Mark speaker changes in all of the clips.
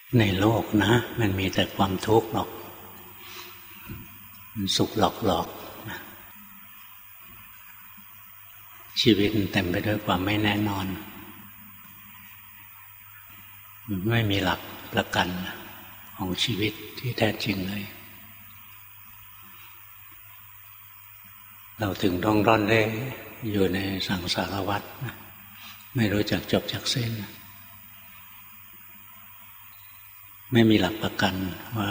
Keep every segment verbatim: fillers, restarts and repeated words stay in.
Speaker 1: ในโลกนะมันมีแต่ความทุกข์หรอกมันสุขหลอกๆนะชีวิตเต็มไปด้วยความไม่แน่นอนมันไม่มีหลักประกันของชีวิตที่แท้จริงเลยเราถึงต้องร่อนเร่อยู่ในสังสารวัฏนะไม่รู้จักจบจักสิ้นไม่มีหลักประกันว่า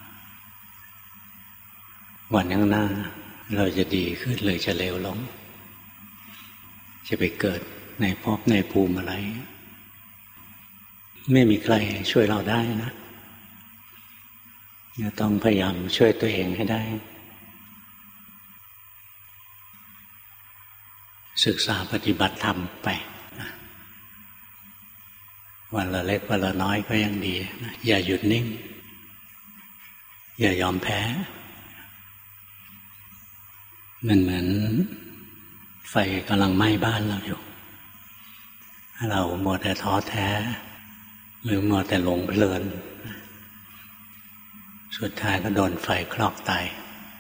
Speaker 1: วันข้างหน้าเราจะดีขึ้นหรือจะเลวลงจะไปเกิดในภพในภูมิอะไรไม่มีใครช่วยเราได้นะจะต้องพยายามช่วยตัวเองให้ได้ศึกษาปฏิบัติธรรมไปวันละเล็กวันละน้อยก็ยังดีนะอย่าหยุดนิ่งอย่ายอมแพ้มันเหมือนไฟกำลังไหม้บ้านเราอยู่ถ้าเรามัวแต่ท้อแท้หรือมัวแต่หลงเพลินสุดท้ายก็โดนไฟคลอกตาย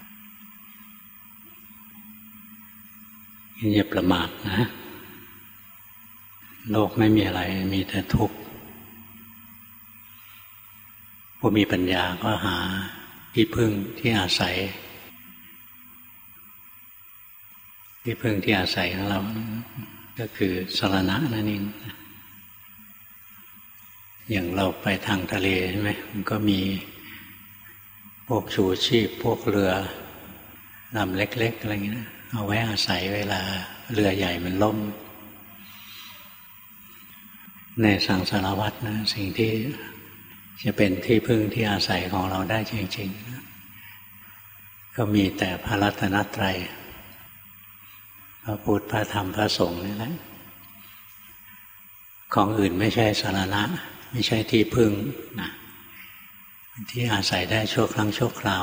Speaker 1: อย่าประมาทนะโลกไม่มีอะไรมีแต่ทุกข์ผู้มีปัญญาก็หาที่พึ่งที่อาศัยที่พึ่งที่อาศัยของเราก็คือสรณะนั่นเองอย่างเราไปทางทะเลใช่ไหมมันก็มีพวกชูชีพพวกเรือลำเล็กๆอะไรอย่างนี้นะเอาไว้อาศัยเวลาเรือใหญ่มันล่มในสังสารวัฏนะสิ่งที่จะเป็นที่พึ่งที่อาศัยของเราได้จริงๆก็มีแต่พระรัตนตรัยพระพุทธพระธรรมพระสงฆ์นี่แหละของอื่นไม่ใช่สรณะไม่ใช่ที่พึ่งนะที่อาศัยได้ชั่วครั้งชั่วคราว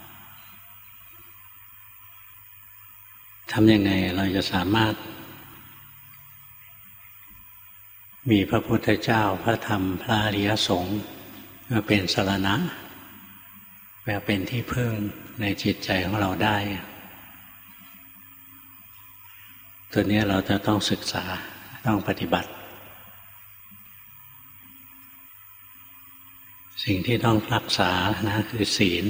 Speaker 1: ทำยังไงเราจะสามารถมีพระพุทธเจ้าพระธรรมพระอริยสงฆ์มาเป็นสรณะมาเป็นที่พึ่งในจิตใจของเราได้ตัวนี้เราจะต้องศึกษาต้องปฏิบัติสิ่งที่ต้องรักษานะคือศีล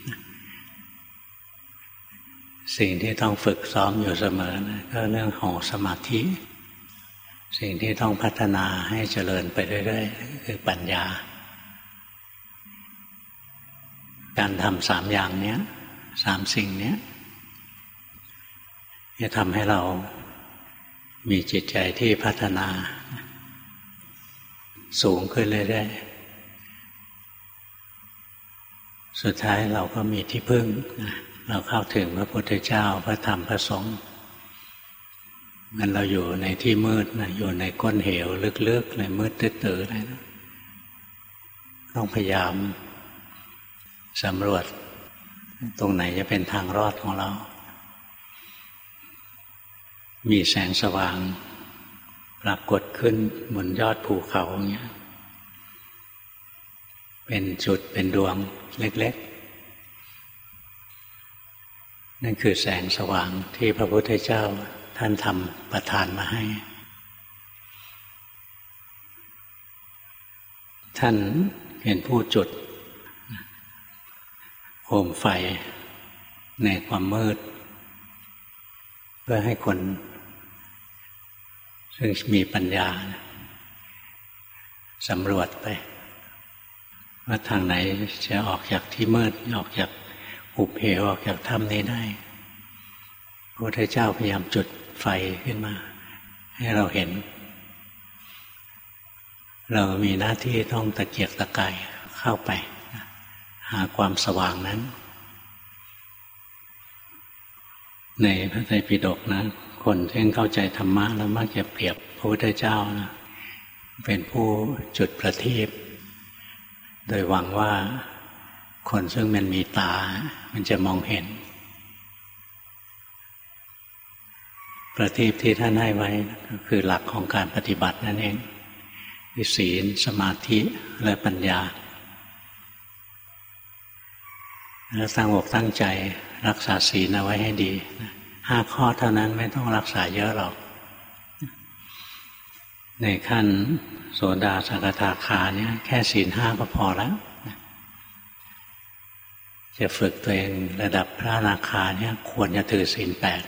Speaker 1: สิ่งที่ต้องฝึกซ้อมอยู่เสมอนะก็เรื่องของสมาธิสิ่งที่ต้องพัฒนาให้เจริญไปเรื่อยๆคือปัญญาการทำสามอย่างนี้สามสิ่งนี้จะทำให้เรามีจิตใจที่พัฒนาสูงขึ้นเรื่อยๆสุดท้ายเราก็มีที่พึ่งเราเข้าถึงพระพุทธเจ้าพระธรรมพระสงฆ์มันเราอยู่ในที่มืดนะอยู่ในก้นเหวลึกๆเลยมืดตื้อๆเลยนะต้องพยายามสำรวจตรงไหนจะเป็นทางรอดของเรามีแสงสว่างปรากฏขึ้นบนยอดภูเขาอย่างเงี้ยเป็นจุดเป็นดวงเล็กๆนั่นคือแสงสว่างที่พระพุทธเจ้าท่านทำประทานมาให้ท่านเป็นผู้จุดโคมไฟในความมืดเพื่อให้คนซึ่งมีปัญญาสำรวจไปว่าทางไหนจะออกจากที่มืดออกจากหุบเหวออกจากถ้ำนี้ได้พระพุทธเจ้าพยายามจุดไฟขึ้นมาให้เราเห็นเรามีหน้าที่ต้องตะเกียกตะกายเข้าไปหาความสว่างนั้นในพระไตรปิฎกนะคนที่เข้าใจธรรมะแล้วมักจะเปรียบพระพุทธเจ้านะเป็นผู้จุดประทีปโดยหวังว่าคนซึ่งมันมีตามันจะมองเห็นประทีปที่ท่านให้ไว้ก็คือหลักของการปฏิบัตินั่นเองคือศีลสมาธิและปัญญาแล้วตั้งอกตั้งใจรักษาศีลเอาไว้ให้ดีห้าข้อเท่านั้นไม่ต้องรักษาเยอะหรอกในขั้นโสดาสกทาคาเนี่ยแค่ศีลห้าก็พอแล้วจะฝึกตัวเองระดับพระอนาคาเนี่ยควรจะถือศีลแปด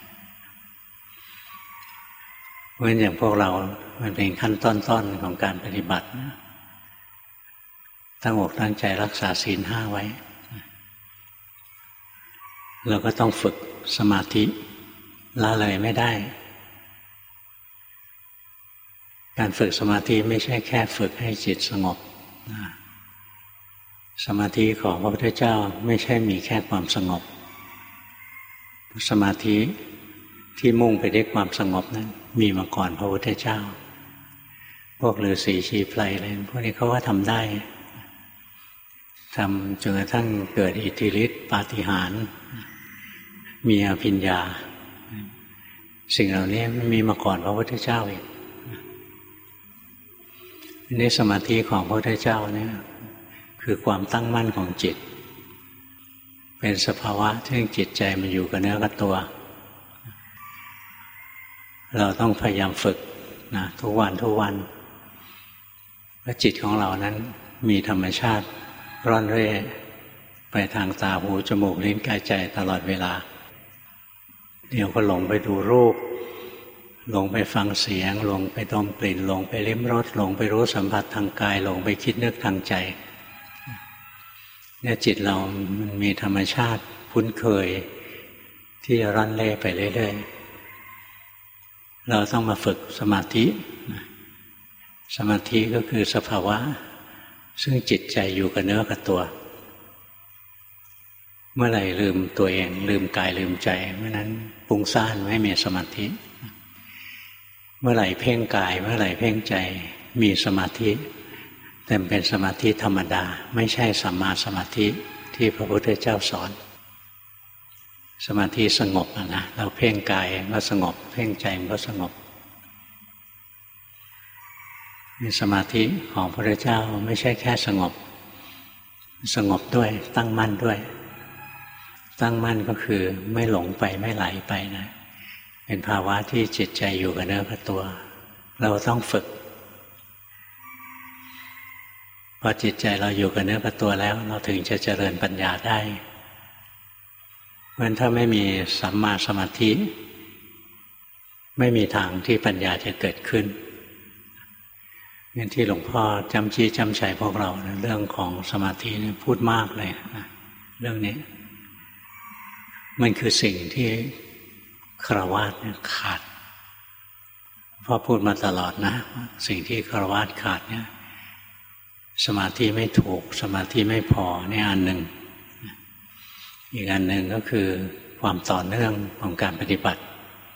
Speaker 1: เพราะฉะนั้นอย่างพวกเรามันเป็นขั้นต้นๆของการปฏิบัตินะตั้งอกตั้งใจรักษาศีลห้าไว้เราก็ต้องฝึกสมาธิละเลยไม่ได้การฝึกสมาธิไม่ใช่แค่ฝึกให้จิตสงบสมาธิของพระพุทธเจ้าไม่ใช่มีแค่ความสงบสมาธิที่มุ่งไปด้วยความสงบนั้นมีมาก่อนพระพุทธเจ้าพวกฤาษีชีไพรอะไรพวกนี้เขาว่าทำได้ทำจนกระทั่งเกิดอิทธิฤทธิปาฏิหาริย์มีอภิญญาสิ่งเหล่านี้มันมีมาก่อนพระพุทธเจ้าอีกนี่สมาธิของพระพุทธเจ้าเนี่ยคือความตั้งมั่นของจิตเป็นสภาวะที่จิตใจมันอยู่กับเนื้อกับตัวเราต้องพยายามฝึกนะทุกวันทุกวันเพราะจิตของเรานั้นมีธรรมชาติร่อนเร่ไปทางตาหูจมูกลิ้นกายใจตลอดเวลาเดี๋ยวก็หลงไปดูรูปหลงไปฟังเสียงหลงไปดมกลิ่นหลงไปลิ้มรสหลงไปรู้สัมผัสทางกายหลงไปคิดนึกทางใจเนี่ยจิตเรามันมีธรรมชาติคุ้นเคยที่จะร่อนเร่ไปเรื่อยๆเราต้องมาฝึกสมาธิสมาธิก็คือสภาวะซึ่งจิตใจอยู่กับเนื้อกับตัวเมื่อไหร่ลืมตัวเองลืมกายลืมใจเมื่อนั้นฟุ้งซ่านไม่มีสมาธิเมื่อไหร่เพ่งกายเมื่อไหร่เพ่งใจมีสมาธิแต่เป็นสมาธิธรรมดาไม่ใช่สัมมาสมาธิที่พระพุทธเจ้าสอนสมาธิสงบนะนะเราเพ่งกายก็สงบเพ่งใจมันก็สงบมีสมาธิของพระพุทธเจ้าไม่ใช่แค่สงบสงบด้วยตั้งมั่นด้วยตั้งมั่นก็คือไม่หลงไปไม่ไหลไปนะเป็นภาวะที่จิตใจอยู่กับเนื้อกับตัวเราต้องฝึกพอจิตใจเราอยู่กับเนื้อกับตัวแล้วเราถึงจะเจริญปัญญาได้เพราะฉะนั้นถ้าไม่มีสัมมาสมาธิไม่มีทางที่ปัญญาจะเกิดขึ้นงั้นที่หลวงพ่อจำจี้จำชัยพวกเรานะเรื่องของสมาธินี่พูดมากเลยนะเรื่องนี้มันคือสิ่งที่ฆราวาสเนี่ยขาดพ่อพูดมาตลอดนะสิ่งที่ฆราวาสขาดเนี่ยสมาธิไม่ถูกสมาธิไม่พอนี่อันหนึ่งอีกอันหนึ่งก็คือความต่อเนื่องของการปฏิบัติ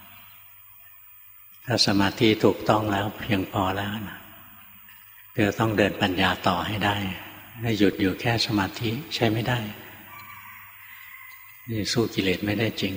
Speaker 1: ถ้าสมาธิถูกต้องแล้วเพียงพอแล้วนะเราต้องเดินปัญญาต่อให้ได้ถ้าหยุดอยู่แค่สมาธิใช้ไม่ได้นี่สู้กิเลสไม่ได้จริง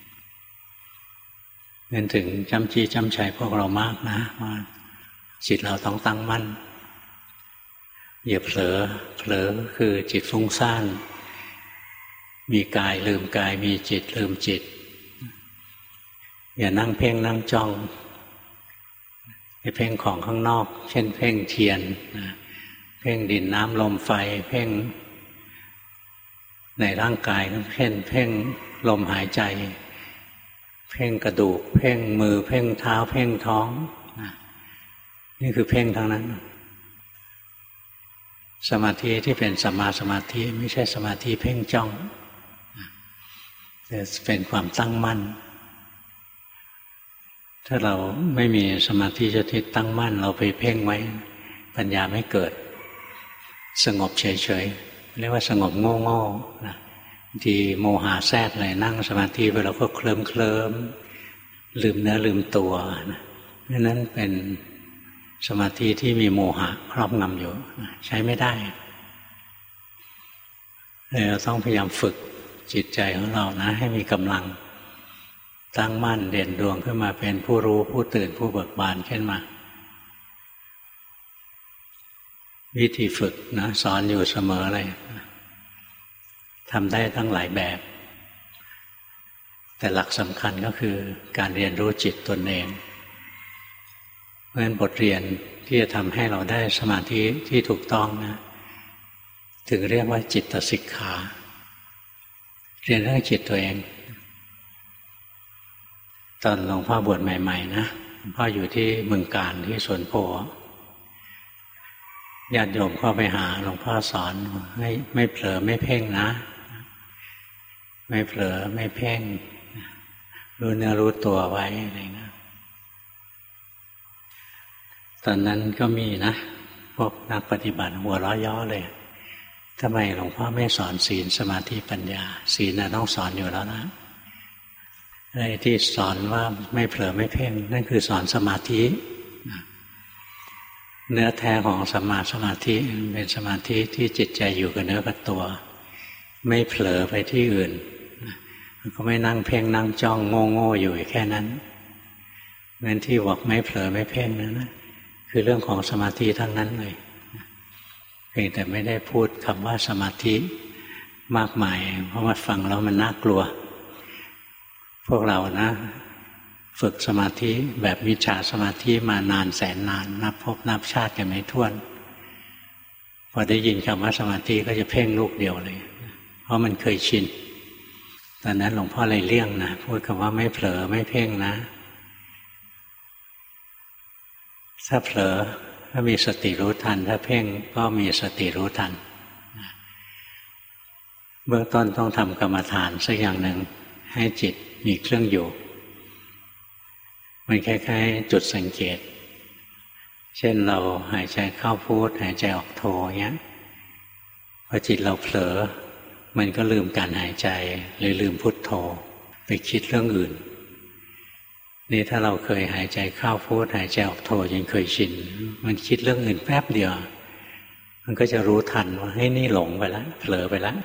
Speaker 1: เน้นถึงจำจี้จำชัยพวกเรามากนะว่าจิตเราต้องตั้งมั่นอย่าเผลอเผลอคือจิตฟุ้งซ่านมีกายลืมกายมีจิตลืมจิตอย่านั่งเพ่งนั่งจ้องไปเพ่งของข้างนอกเช่นเพ่งเทียนเพ่งดินน้ำลมไฟเพ่งในร่างกายเพ่งเพ่งลมหายใจเพ่งกระดูกเพ่งมือเพ่งเท้าเพ่งท้องนี่คือเพ่งทั้งนั้นสมาธิที่เป็นสัมมาสมาธิไม่ใช่สมาธิเพ่งจ้องแต่เป็นความตั้งมั่นถ้าเราไม่มีสมาธิจะที่ตั้งมั่นเราไปเพ่งไว้ปัญญาไม่เกิดสงบเฉยๆเรียกว่าสงบโง่ๆนะทีโมหะแทรกเลยนั่งสมาธิไปเราก็เคลิ้มเคลิ้มลืมเนื้อลืมตัวนะนั้นเป็นสมาธิที่มีโมหะครอบงำอยู่ใช้ไม่ได้เราต้องพยายามฝึกจิตใจของเรานะให้มีกำลังตั้งมั่นเด่นดวงขึ้นมาเป็นผู้รู้ผู้ตื่นผู้เบิกบานขึ้นมาวิธีฝึกนะสอนอยู่เสมอเลยทำได้ทั้งหลายแบบแต่หลักสำคัญก็คือการเรียนรู้จิตตนเองเพราะฉะนั้นบทเรียนที่จะทำให้เราได้สมาธิที่ถูกต้องนะถึงเรียกว่าจิตสิกขาเรียนเรื่องจิตตัวเองตอนหลวงพ่อบวชใหม่ๆนะหลวงพ่ออยู่ที่เมืองการที่สวนโพญาติโยมเข้าไปหาหลวงพ่อสอนให้ไม่เผลอไม่เพ่งนะไม่เผลอไม่เพ่งรู้เนื้อรู้ตัวไว้อะไรเงี้ยตอนนั้นก็มีนะพวกนักปฏิบัติหัวเราะย่อเลยทำไมหลวงพ่อไม่สอนศีลสมาธิปัญญาศีลน่ะต้องสอนอยู่แล้วนะไอ้ที่สอนว่าไม่เผลอไม่เพ่งนั่นคือสอนสมาธิเนื้อแท้ของสมาสมาธิเป็นสมาธิที่จิตใจอยู่กับเนื้อกับตัวไม่เผลอไปที่อื่นมันก็ไม่นั่งเพ่งนั่งจ้องโง่ๆอยู่แค่นั้นงั้นที่บอกไม่เผลอไม่เพ่งนั่นนะคือเรื่องของสมาธิทั้งนั้นเลยเพียงแต่ไม่ได้พูดคำว่าสมาธิมากมายเพราะว่าฟังแล้วมันน่ากลัวพวกเรานะฝึกสมาธิแบบวิชาสมาธิมานานแสนนานนับพบนับชาติกันไม่ถ้วนพอได้ยินคำว่าสมาธิก็จะเพ่งลูกเดียวเลยเพราะมันเคยชินตอนนั้นหลวงพ่อเลยเลี่ยงนะพูดคำว่าไม่เผลอไม่เพ่งนะถ้าเผลอถ้ามีสติรู้ทันถ้าเพ่งก็มีสติรู้ทันเบื้องต้นต้องทำกรรมฐานสักอย่างหนึ่งให้จิตมีเครื่องอยู่มันคล้ายๆจุดสังเกตเช่นเราหายใจเข้าพุทหายใจออกโทอย่างเงี้ยพอจิตเราเผลอมันก็ลืมการหายใจหรือลืมพุทโธไปคิดเรื่องอื่นนี่ถ้าเราเคยหายใจเข้าพุทหายใจออกโทยังเคยชินมันคิดเรื่องอื่นแป๊บเดียวมันก็จะรู้ทันว่าเฮ้ยนี่หลงไปแล้วเผลอไปแล้ว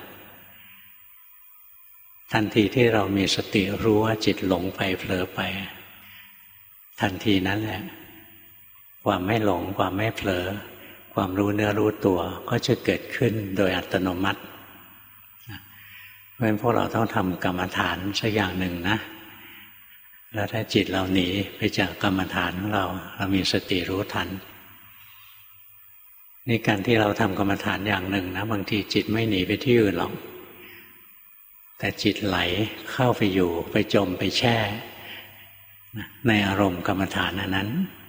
Speaker 1: ทันทีที่เรามีสติรู้ว่าจิตหลงไปเผลอไปทันทีนั้นแหละความไม่หลงความไม่เผลอความรู้เนื้อรู้ตัวก็จะเกิดขึ้นโดยอัตโนมัติเพราะฉะนั้นพวกเราต้องทำกรรมฐานสักอย่างหนึ่งนะแล้วถ้าจิตเราหนีไปจากกรรมฐานของเราเรามีสติรู้ทันนี่การที่เราทำกรรมฐานอย่างหนึ่งนะบางทีจิตไม่หนีไปที่อื่นหรอกแต่จิตไหลเข้าไปอยู่ไปจมไปแช่ในอารมณ์กรรมฐานอันนั้น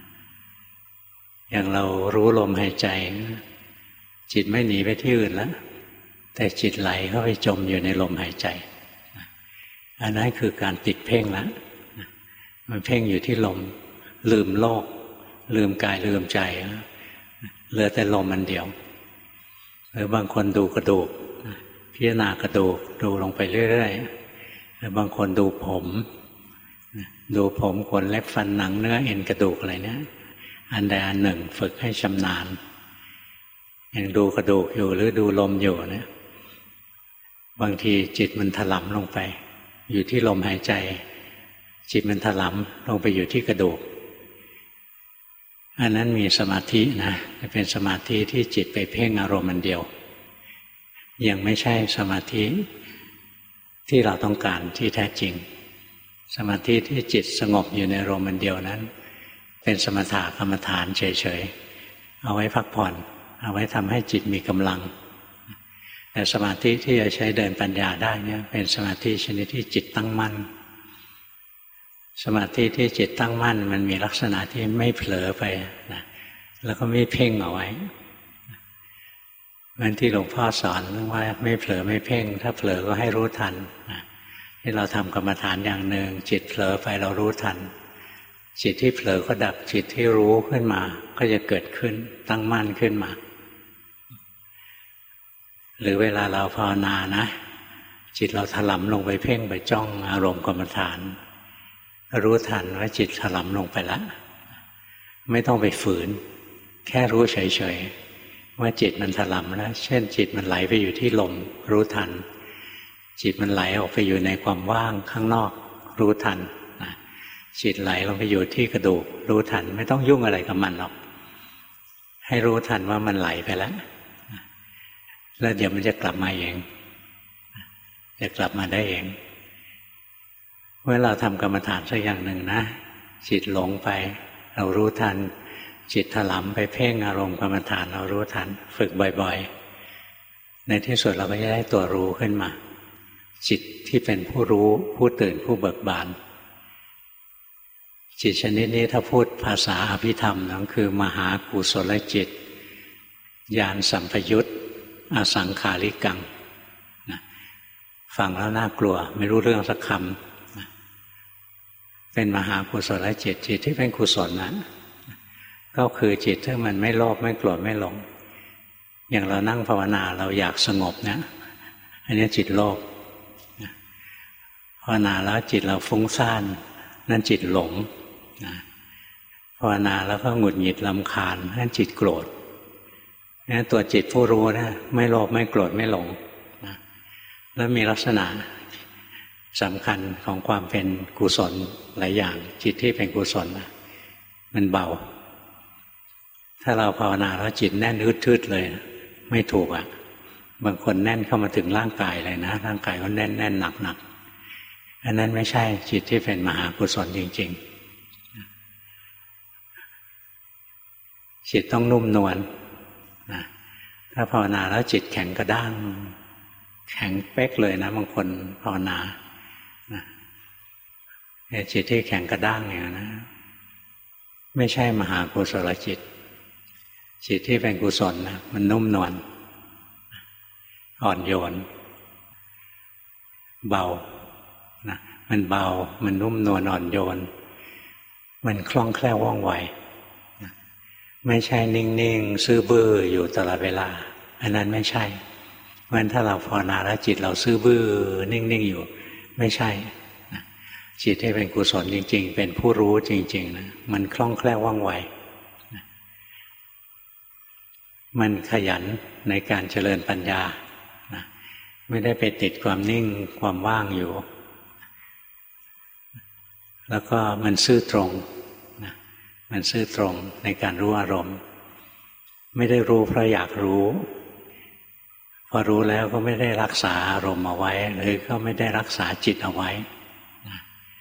Speaker 1: อย่างเรารู้ลมหายใจจิตไม่หนีไปที่อื่นแล้วแต่จิตไหลเข้าไปจมอยู่ในลมหายใจอันนั้นคือการติดเพ่งแล้วมันเพ่งอยู่ที่ลมลืมโลกลืมกายลืมใจเหลือแต่ลมอันเดียวหรือบางคนดูกระดูกพิจารณากระดูกดูลงไปเรื่อยๆหรือบางคนดูผมดูผมขนเล็บฟันหนังเนื้อเอ็นกระดูกอะไรเนี่ยอันใดอันหนึ่งฝึกให้ชำนาญอย่างดูกระดูกอยู่หรือดูลมอยู่เนี่ยบางทีจิตมันถลำลงไปอยู่ที่ลมหายใจจิตมันถลำลงไปอยู่ที่กระดูกอันนั้นมีสมาธินะเป็นสมาธิที่จิตไปเพ่งอารมณ์อันเดียวยังไม่ใช่สมาธิที่เราต้องการที่แท้จริงสมาธิที่จิตสงบอยู่ในอารมณ์อันเดียวนั้นเป็นสมถะกรรมฐานเฉยๆเอาไว้พักผ่อนเอาไว้ทำให้จิตมีกำลังแต่สมาธิที่จะใช้เดินปัญญาได้เนี่ยเป็นสมาธิชนิดที่จิตตั้งมั่นสมาธิที่จิตตั้งมั่นมันมีลักษณะที่ไม่เผลอไปนะแล้วก็ไม่เพ่งเอาไว้มันที่หลวงพ่อสอนว่าไม่เผลอไม่เพ่งถ้าเผลอก็ให้รู้ทันนะที่เราทำกรรมฐานอย่างหนึ่งจิตเผลอไปเรารู้ทันจิตที่เผลอก็ดับจิตที่รู้ขึ้นมาก็จะเกิดขึ้นตั้งมั่นขึ้นมาหรือเวลาเราภาวนานะจิตเราถลำลงไปเพ่งไปจ้องอารมณ์กรรมฐานรู้ทันว่าจิตถลำลงไปแล้วไม่ต้องไปฝืนแค่รู้เฉยๆว่าจิตมันถลำแล้วเช่นจิตมันไหลไปอยู่ที่ลมรู้ทันจิตมันไหลออกไปอยู่ในความว่างข้างนอกรู้ทันนะจิตไหลลงไปอยู่ที่กระดูกรู้ทันไม่ต้องยุ่งอะไรกับมันหรอกให้รู้ทันว่ามันไหลไปแล้วแล้วเดี๋ยวมันจะกลับมาเองจะกลับมาได้เองเมื่อเราทำกรรมฐานสักอย่างหนึ่งนะจิตหลงไปเรารู้ทันจิตถลำไปเพ่งอารมณ์กรรมฐานเรารู้ทันฝึกบ่อยๆในที่สุดเราก็จะได้ตัวรู้ขึ้นมาจิตที่เป็นผู้รู้ผู้ตื่นผู้เบิกบานจิตชนิดนี้ถ้าพูดภาษาอภิธรรมนั่นคือมหากุศลจิตญาณสัมปยุตอสังขาริกังนะฟังแล้วน่ากลัวไม่รู้เรื่องสักคำนะเป็นมหากุศลจิตจิตที่เป็นกุศลนะก็คือจิตที่มันไม่โลภไม่โกรธไม่หลงอย่างเรานั่งภาวนาเราอยากสงบเนี่ยอันนี้จิตโลภภาวนาแล้วจิตเราฟุ้งซ่านนั่นจิตหลงภาวนาแล้วก็หงุดหงิดรำคาญนั่นจิตโกรธนี่ตัวจิตผู้รู้นะไม่โลภไม่โกรธไม่หลงนะแล้วมีลักษณะสำคัญของความเป็นกุศลหลายอย่างจิตที่เป็นกุศลนะมันเบาถ้าเราภาวนาแล้วจิตแน่นอึดๆเลยไม่ถูกอ่ะบางคนแน่นเข้ามาถึงร่างกายเลยนะร่างกายก็แน่นแน่นหนักหนักอันนั้นไม่ใช่จิตที่เป็นมหากุศลจริงๆจิตต้องนุ่มนวลนะถ้าภาวนาแล้วจิตแข็งกระด้างแข็งเป๊กเลยนะบางคนภาวนานะจิตที่แข็งกระด้างอย่างนั้นไม่ใช่มหากุศลจิตจิตที่เป็นกุศลนะมันนุ่มนวลอ่อนโยนเบานะมันเบามันนุ่มนวลอ่อนโยนมันคล่องแคล่วว่องไวนะไม่ใช่นิ่งๆซื่อบื้ออยู่ตลอดเวลาอันนั้นไม่ใช่เพราะฉะนั้นถ้าเราภาวนาแล้วจิตเราซื่อบื้อนิ่งๆอยู่ไม่ใช่นะจิตที่เป็นกุศลจริงๆเป็นผู้รู้จริงๆนะมันคล่องแคล่วว่องไวนะมันขยันในการเจริญปัญญานะไม่ได้ไปติดความนิ่งความว่างอยู่แล้วก็มันซื่อตรงนะมันซื่อตรงในการรู้อารมณ์ไม่ได้รู้เพราะอยากรู้พอรู้แล้วก็ไม่ได้รักษาอารมณ์เอาไว้หรือก็ไม่ได้รักษาจิตเอาไว้นะ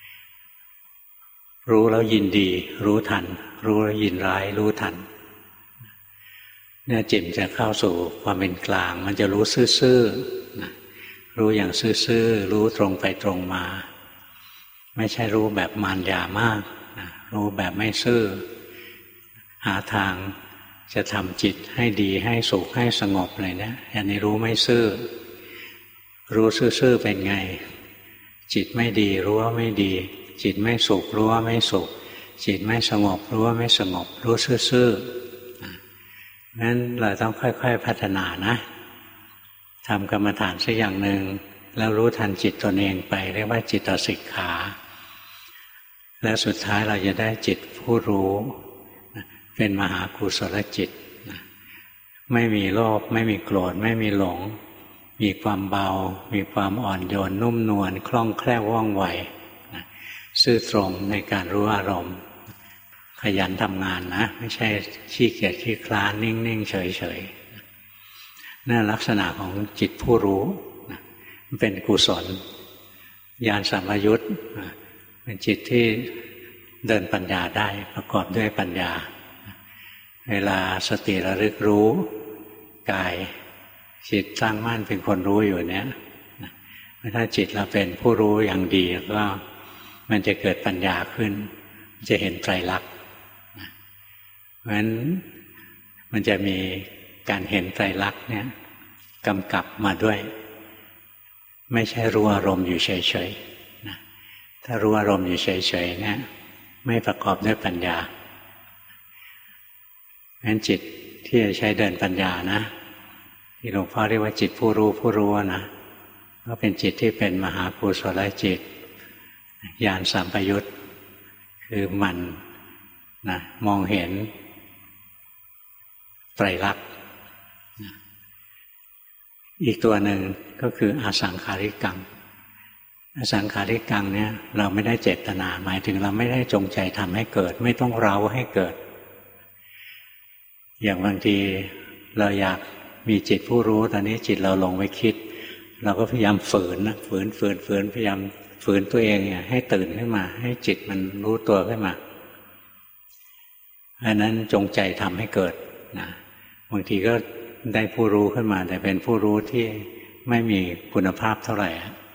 Speaker 1: รู้แล้วยินดีรู้ทันรู้แล้วยินร้ายรู้ทันเนี่ยจิตจะเข้าสู่ความเป็นกลางมันจะรู้ซื่อๆนะรู้อย่างซื่อๆรู้ตรงไปตรงมาไม่ใช่รู้แบบมารยามากนะรู้แบบไม่ซื่อหาทางจะทำจิตให้ดีให้สุขให้สงบเลยนะอันนี้รู้ไม่ซื่อรู้ซื่อๆเป็นไงจิตไม่ดีรู้ว่าไม่ดีจิตไม่สุขรู้ว่าไม่สุขจิตไม่สงบรู้ว่าไม่สงบรู้ซื่อๆงั้นเราต้องค่อยๆพัฒนานะทำกรรมฐานสักอย่างหนึ่งแล้วรู้ทันจิตตนเองไปเรียกว่าจิตสิกขาและสุดท้ายเราจะได้จิตผู้รู้เป็นมหากุศลจิตไม่มีโลภไม่มีโกรธไม่มีหลงมีความเบามีความอ่อนโยนนุ่มนวลคล่องแคล่วว่องไวซื่อตรงในการรู้อารมณ์ขยันทำงานนะไม่ใช่ขี้เกียจขี้คลานนิ่งๆเฉยๆนั่นลักษณะของจิตผู้รู้มันเป็นกุศลญาณสัมปยุตเป็นจิตที่เดินปัญญาได้ประกอบด้วยปัญญาเวลาสติระลึกรู้กายจิตตั้งมั่นเป็นคนรู้อยู่เนี้ยถ้าจิตเราเป็นผู้รู้อย่างดีก็มันจะเกิดปัญญาขึ้นจะเห็นไตรลักษณ์เพราะฉะนั้นมันจะมีการเห็นไตรลักษณ์เนี่ยกำกับมาด้วยไม่ใช่รู้อารมณ์อยู่เฉยๆนะถ้ารู้อารมณ์อยู่เฉยๆเนี่ยไม่ประกอบด้วยปัญญางั้นจิตที่จะใช้เดินปัญญานะที่หลวงพ่อเรียกว่าจิตผู้รู้ผู้รู้นะก็เป็นจิตที่เป็นมหากุศลจิตญาณสัมปยุตคือมันนะมองเห็นไตรลักษณ์อีกตัวหนึ่งก็คืออสังขาริกังอสังขาริกังเนี่ยเราไม่ได้เจตนาหมายถึงเราไม่ได้จงใจทำให้เกิดไม่ต้องเร้าให้เกิดอย่างบางทีเราอยากมีจิตผู้รู้ตอนนี้จิตเราลงไปคิดเราก็พยายามฝืนนะฝืนฝืนฝืนพยายามฝืนตัวเองเนี่ยให้ตื่นขึ้นมาให้จิตมันรู้ตัวขึ้นมาอันนั้นจงใจทำให้เกิดนะบางทีก็ได้ผู้รู้ขึ้นมาแต่เป็นผู้รู้ที่ไม่มีคุณภาพเท่าไหร่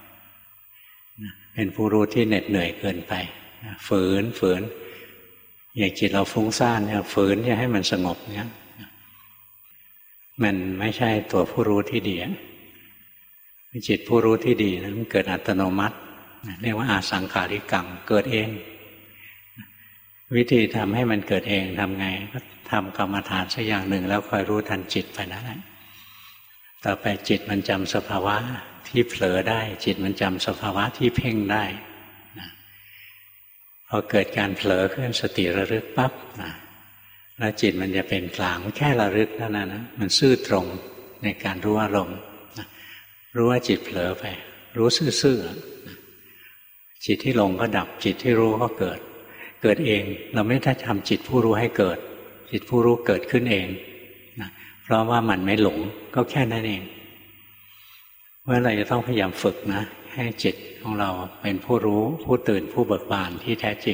Speaker 1: เป็นผู้รู้ที่เหน็ดเหนื่อยเกินไปฝืนฝืนอย่างจิตเราฟุ้งซ่านเนี่ยฝืนจะให้มันสงบเนี่ยมันไม่ใช่ตัวผู้รู้ที่ดีจิตผู้รู้ที่ดีนั้นเกิดอัตโนมัติเรียกว่าอาสังขาริกังเกิดเองวิธีทำให้มันเกิดเองทำไงก็ทำกรรมฐานสักอย่างหนึ่งแล้วคอยรู้ทันจิตไปนั่นแหละต่อไปจิตมันจำสภาวะที่เผลอได้จิตมันจำสภาวะที่เพ่งได้นะพอเกิดการเผลอขึ้นสติระลึกปั๊บนะแล้วจิตมันจะเป็นกลางแค่ระลึกเท่านั้นนะมันซื่อตรงในการรู้อารมณ์นะรู้ว่าจิตเผลอไปรู้ซื่อๆจิตที่หลงก็ดับจิตที่รู้ก็เกิดเกิดเองเราไม่ได้ทำจิตผู้รู้ให้เกิดจิตผู้รู้เกิดขึ้นเองนะเพราะว่ามันไม่หลงก็แค่นั้นเองเมื่อเราจะต้องพยายามฝึกนะให้จิตของเราเป็นผู้รู้ผู้ตื่นผู้เบิกบานที่แท้จริง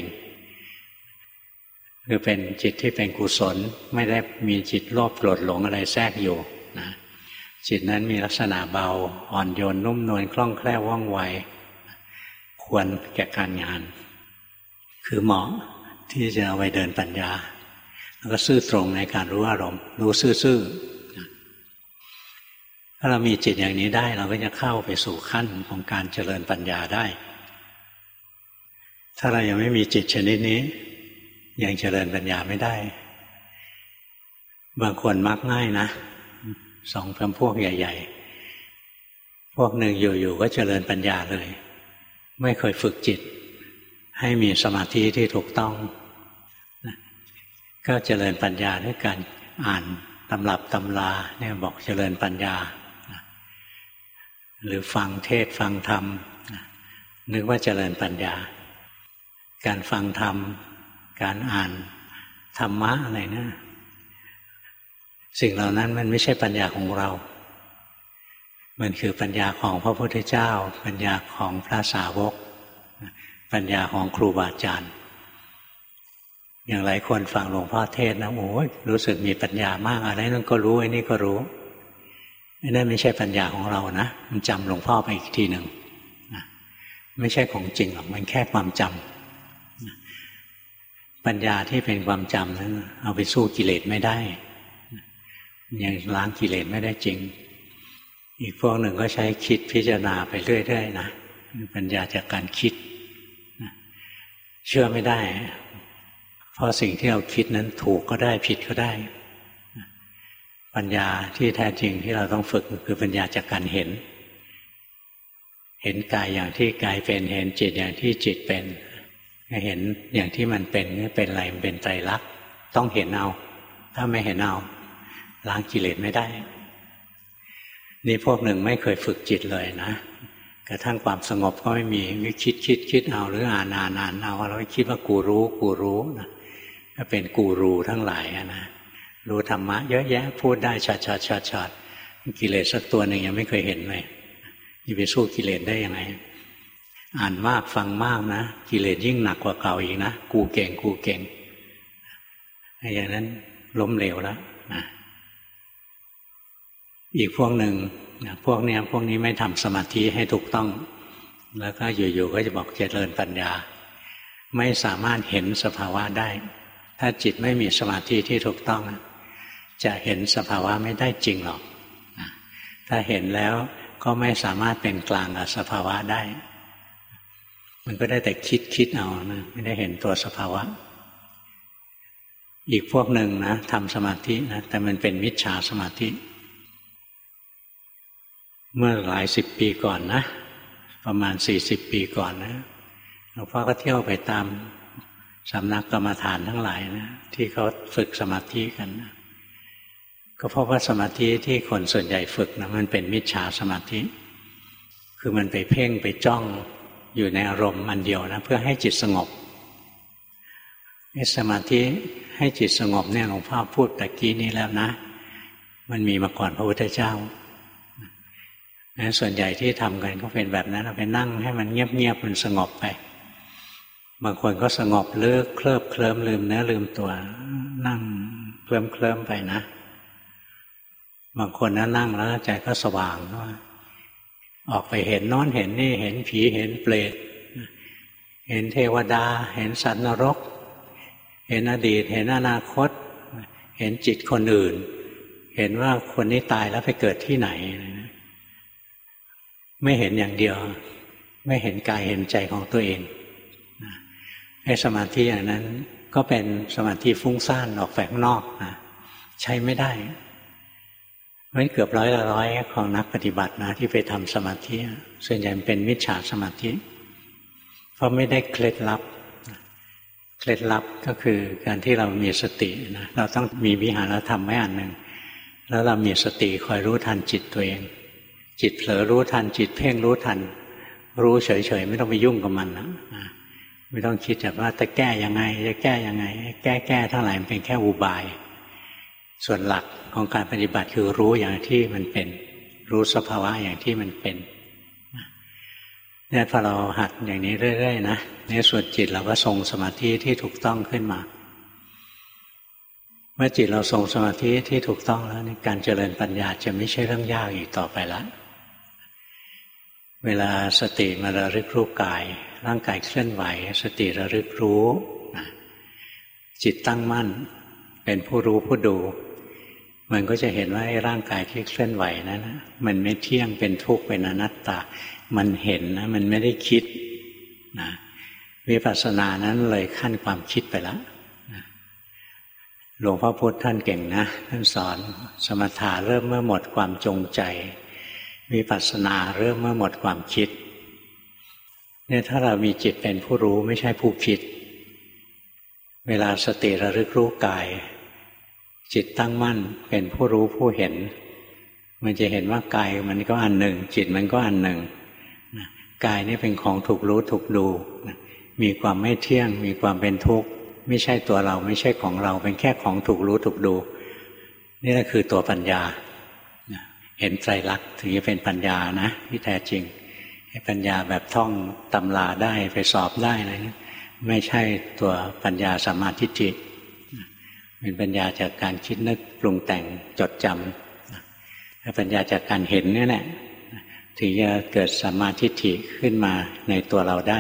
Speaker 1: คือเป็นจิตที่เป็นกุศลไม่ได้มีจิตโลภโกรธหลงอะไรแทรกอยู่นะจิตนั้นมีลักษณะเบาอ่อนโยนนุ่มนวลคล่องแคล่วว่องไวควรแก่การงานคือเหมาะที่จะเอาไปเดินปัญญาแล้วก็ซื่อตรงในการรู้อารมณ์รู้ซื่อๆถ้าเรามีจิตอย่างนี้ได้เราก็จะเข้าไปสู่ขั้นของการเจริญปัญญาได้ถ้าเรายังไม่มีจิตชนิดนี้ยังเจริญปัญญาไม่ได้บางคนมักง่ายนะสองจำพวกใหญ่ๆพวกหนึ่งอยู่ๆก็เจริญปัญญาเลยไม่เคยฝึกจิตให้มีสมาธิที่ถูกต้องก็เจริญปัญญาด้วยการอ่านตำรับตำราเนี่ยบอกเจริญปัญญาหรือฟังเทศฟังธรรมนึกว่าเจริญปัญญาการฟังธรรมการอ่านธรรมะอะไรนะสิ่งเหล่านั้นมันไม่ใช่ปัญญาของเรามันคือปัญญาของพระพุทธเจ้าปัญญาของพระสาวกปัญญาของครูบาอาจารย์อย่างหลายคนฟังหลวงพ่อเทศนะโอ้ยรู้สึกมีปัญญามากอะไรนั่นก็รู้ไอ้นี่ก็รู้ไอ้นั่นไม่ใช่ปัญญาของเรานะมันจำหลวงพ่อไปอีกทีหนึ่งนะไม่ใช่ของจริงหรอกมันแค่ความจำนะปัญญาที่เป็นความจำนั้นเอาไปสู้กิเลสไม่ได้ยังล้างกิเลสไม่ได้จริงอีกพวกหนึ่งก็ใช้คิดพิจารณาไปเรื่อยๆนะปัญญาจากการคิดเชื่อไม่ได้เพราะสิ่งที่เราคิดนั้นถูกก็ได้ผิดก็ได้ปัญญาที่แท้จริงที่เราต้องฝึกคือปัญญาจากการเห็นเห็นกายอย่างที่กายเป็นเห็นจิตอย่างที่จิตเป็นเห็นอย่างที่มันเป็นนี่เป็นอะไรมันเป็นไตรลักษณ์ต้องเห็นเอาถ้าไม่เห็นเอาล้างกิเลสไม่ได้นี่พวกหนึ่งไม่เคยฝึกจิตเลยนะกระทั่งความสงบก็ไม่มีวิคิดคิดคิดเอาหรืออ่านอ่านอ่านเอาแล้วคิดว่ากูรู้กูรู้นะก็เป็นกูรูทั้งหลายนะรู้ธรรมะเยอะแยะพูดได้ชัดชัดชัดชัดกิเลสสักตัวหนึ่งยังไม่เคยเห็นเลยจะไปสู้กิเลสได้ยังไงอ่านมากฟังมากนะกิเลสยิ่งหนักกว่าเก่าอีกนะกูเก่งกูเก่งอย่างนั้นล้มเหลวแล้วนะอีกพวกหนึ่งพวกนี้พวกนี้ไม่ทำสมาธิให้ถูกต้องแล้วก็อยู่ๆก็จะบอกเจริญปัญญาไม่สามารถเห็นสภาวะได้ถ้าจิตไม่มีสมาธิที่ถูกต้องจะเห็นสภาวะไม่ได้จริงหรอกถ้าเห็นแล้วก็ไม่สามารถเป็นกลางกับสภาวะได้มันก็ได้แต่คิดคิดเอานะไม่ได้เห็นตัวสภาวะอีกพวกหนึ่งนะทำสมาธินะแต่มันเป็นมิจฉาสมาธิเมื่อหลายสิบปีก่อนนะประมาณสี่สิบปีก่อนนะหลวงพ่อก็เที่ยวไปตามสำนักกรรมฐานทั้งหลายนะที่เขาฝึกสมาธิกันนะก็เพราะว่าสมาธิที่คนส่วนใหญ่ฝึกนะมันเป็นมิจฉาสมาธิคือมันไปเพ่งไปจ้องอยู่ในอารมณ์อันเดียวนะเพื่อให้จิตสงบสมาธิให้จิตสงบเนี่ยหลวงพ่อพูดตะกี้นี้แล้วนะมันมีมาก่อนพระพุทธเจ้านะส่วนใหญ่ที่ทำกันก็เป็นแบบนั้นเราไปนั่งให้มันเงียบๆมันสงบไปบางคนก็สงบเลิกเคลิบเคลิ้มลืมเนื้อลืมตัวนั่งเคลิ้มเคลิ้มไปนะบางคนนะนั่งแล้วใจก็สว่างว่าออกไปเห็นโน้นเห็นนี่เห็นผีเห็นเปรตเห็นเทวดาเห็นสัตว์นรกเห็นอดีตเห็นอนาคตเห็นจิตคนอื่นเห็นว่าคนนี้ตายแล้วไปเกิดที่ไหนไม่เห็นอย่างเดียวไม่เห็นกายเห็นใจของตัวเองไอ้สมาธิอย่างนั้นก็เป็นสมาธิฟุ้งซ่านออกไปข้างนอกนะใช้ไม่ได้ไม่เกือบร้อยละร้อยของนักปฏิบัตินะที่ไปทำสมาธิส่วนใหญ่เป็นมิจฉาสมาธิเพราะไม่ได้เคล็ดลับเคล็ดลับก็คือการที่เรามีสตินะเราต้องมีวิหารธรรมไว้อันหนึ่งแล้วเรามีสติคอยรู้ทันจิตตัวเองจิตเผลอรู้ทันจิตเพ่งรู้ทันรู้เฉยๆไม่ต้องไปยุ่งกับมันนะไม่ต้องคิดแบบว่าจะแก้ยังไงจะแก้ยังไงแก้แก้ทั้งหลายมันเป็นแค่อุบายส่วนหลักของการปฏิบัติคือรู้อย่างที่มันเป็นรู้สภาวะอย่างที่มันเป็นเนี่ยพอเราหัดอย่างนี้เรื่อยๆนะในส่วนจิตเราก็ทรงสมาธิที่ถูกต้องขึ้นมาเมื่อจิตเราทรงสมาธิที่ถูกต้องแล้วการเจริญปัญญาจะไม่ใช่เรื่องยากอีกต่อไปละเวลาสติมาระลึกรู้กายร่างกายเคลื่อนไหวสติระลึกรู้จิตตั้งมั่นเป็นผู้รู้ผู้ดูมันก็จะเห็นว่าไอ้ร่างกายที่เคลื่อนไหวนั้นนะมันไม่เที่ยงเป็นทุกข์เป็นอนัตตามันเห็นนะมันไม่ได้คิดนะวิปัสสนานั้นเลยขั้นความคิดไปแล้วนะหลวงพ่อพุธท่านเก่งนะท่านสอนสมถะเริ่มเมื่อหมดความจงใจวิปัสสนาเริ่มเมื่อหมดความคิดเนี่ยถ้าเรามีจิตเป็นผู้รู้ไม่ใช่ผู้คิดเวลาสติระลึกรู้กายจิตตั้งมั่นเป็นผู้รู้ผู้เห็นมันจะเห็นว่ากายมันก็อันหนึ่งจิตมันก็อันหนึ่งกายนี่เป็นของถูกรู้ถูกดูมีความไม่เที่ยงมีความเป็นทุกข์ไม่ใช่ตัวเราไม่ใช่ของเราเป็นแค่ของถูกรู้ถูกดูนี่แหละคือตัวปัญญาเห็นไตรลักษณ์ถึงจะเป็นปัญญานะที่แท้จริงปัญญาแบบท่องตำราได้ไปสอบได้อะไรนะไม่ใช่ตัวปัญญาสัมมาทิฏฐิเป็นปัญญาจากการคิดนึกปรุงแต่งจดจำและปัญญาจากการเห็นนี่แหละถึงจะเกิดสัมมาทิฏฐิขึ้นมาในตัวเราได้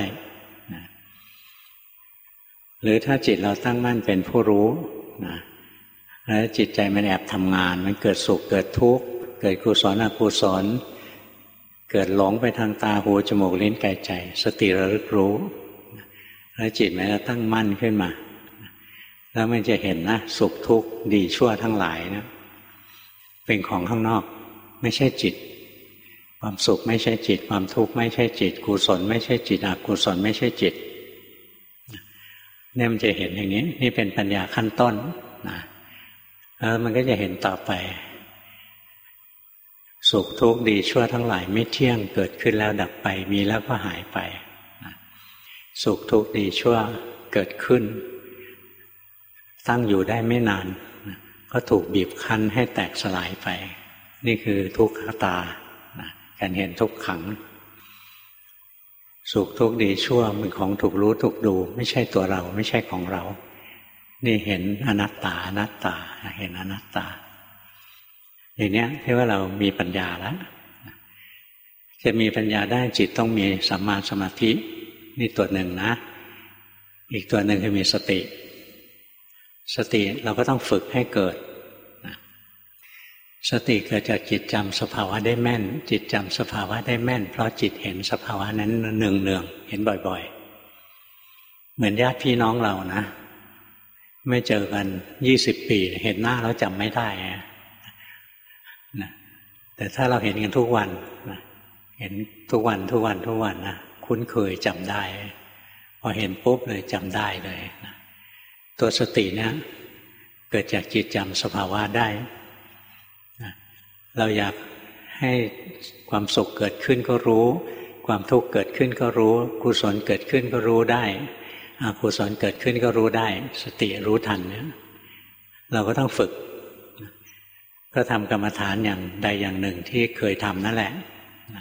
Speaker 1: หรือถ้าจิตเราตั้งมั่นเป็นผู้รู้นะแล้วจิตใจมันแอบทำงานมันเกิดสุขเกิดทุกข์เกิดกุศลอกุศลเกิดหลงไปทางตาหูจมูกลิ้นกายใจสติระลึกรู้แล้วจิตมันจะตั้งมั่นขึ้นมาแล้วมันจะเห็นนะสุขทุกข์ดีชั่วทั้งหลายนะเป็นของข้างนอกไม่ใช่จิตความสุขไม่ใช่จิตความทุกข์ไม่ใช่จิตกุศลไม่ใช่จิตอกุศลไม่ใช่จิตเนี่ยมันจะเห็นอย่างนี้นี่เป็นปัญญาขั้นต้นนะแล้วมันก็จะเห็นต่อไปสุขทุกข์ดีชั่วทั้งหลายไม่เที่ยงเกิดขึ้นแล้วดับไปมีแล้วก็หายไปสุขทุกข์ดีชั่วเกิดขึ้นตั้งอยู่ได้ไม่นานก็ถูกบีบคั้นให้แตกสลายไปนี่คือทุกขตาการเห็นทุกขังสุขทุกข์ดีชั่วเป็นของถูกรู้ถูกดูไม่ใช่ตัวเราไม่ใช่ของเรานี่เห็นอนัตตาอนัตตาเห็นอนัตตาอย่างนี้ที่ว่าเรามีปัญญาแล้วจะมีปัญญาได้จิตต้องมีสัมมาสมาธินี่ตัวหนึ่งนะอีกตัวหนึ่งคือมีสติสติเราก็ต้องฝึกให้เกิดสติเกิดจากจิตจำสภาวะได้แม่นจิตจำสภาวะได้แม่นเพราะจิตเห็นสภาวะนั้นเนืองๆเห็นบ่อยๆเหมือนญาติพี่น้องเรานะไม่เจอกันยี่สิบปีเห็นหน้าแล้วจำไม่ได้นะแต่ถ้าเราเห็นกันทุกวันนะเห็นทุกวันทุกวันทุกวันนะคุ้นเคยจำได้พอเห็นปุ๊บเลยจำได้เลยนะตัวสติเนี่ยเกิดจากจิตจำสภาวะได้นะเราอยากให้ความสุขเกิดขึ้นก็รู้ความทุกข์เกิดขึ้นก็รู้กุศลเกิดขึ้นก็รู้ได้อกุศลเกิดขึ้นก็รู้ได้สติรู้ทันเนี่ยเราก็ต้องฝึกก็ทำกรรมฐานอย่างใดอย่างหนึ่งที่เคยทำนั่นแหละ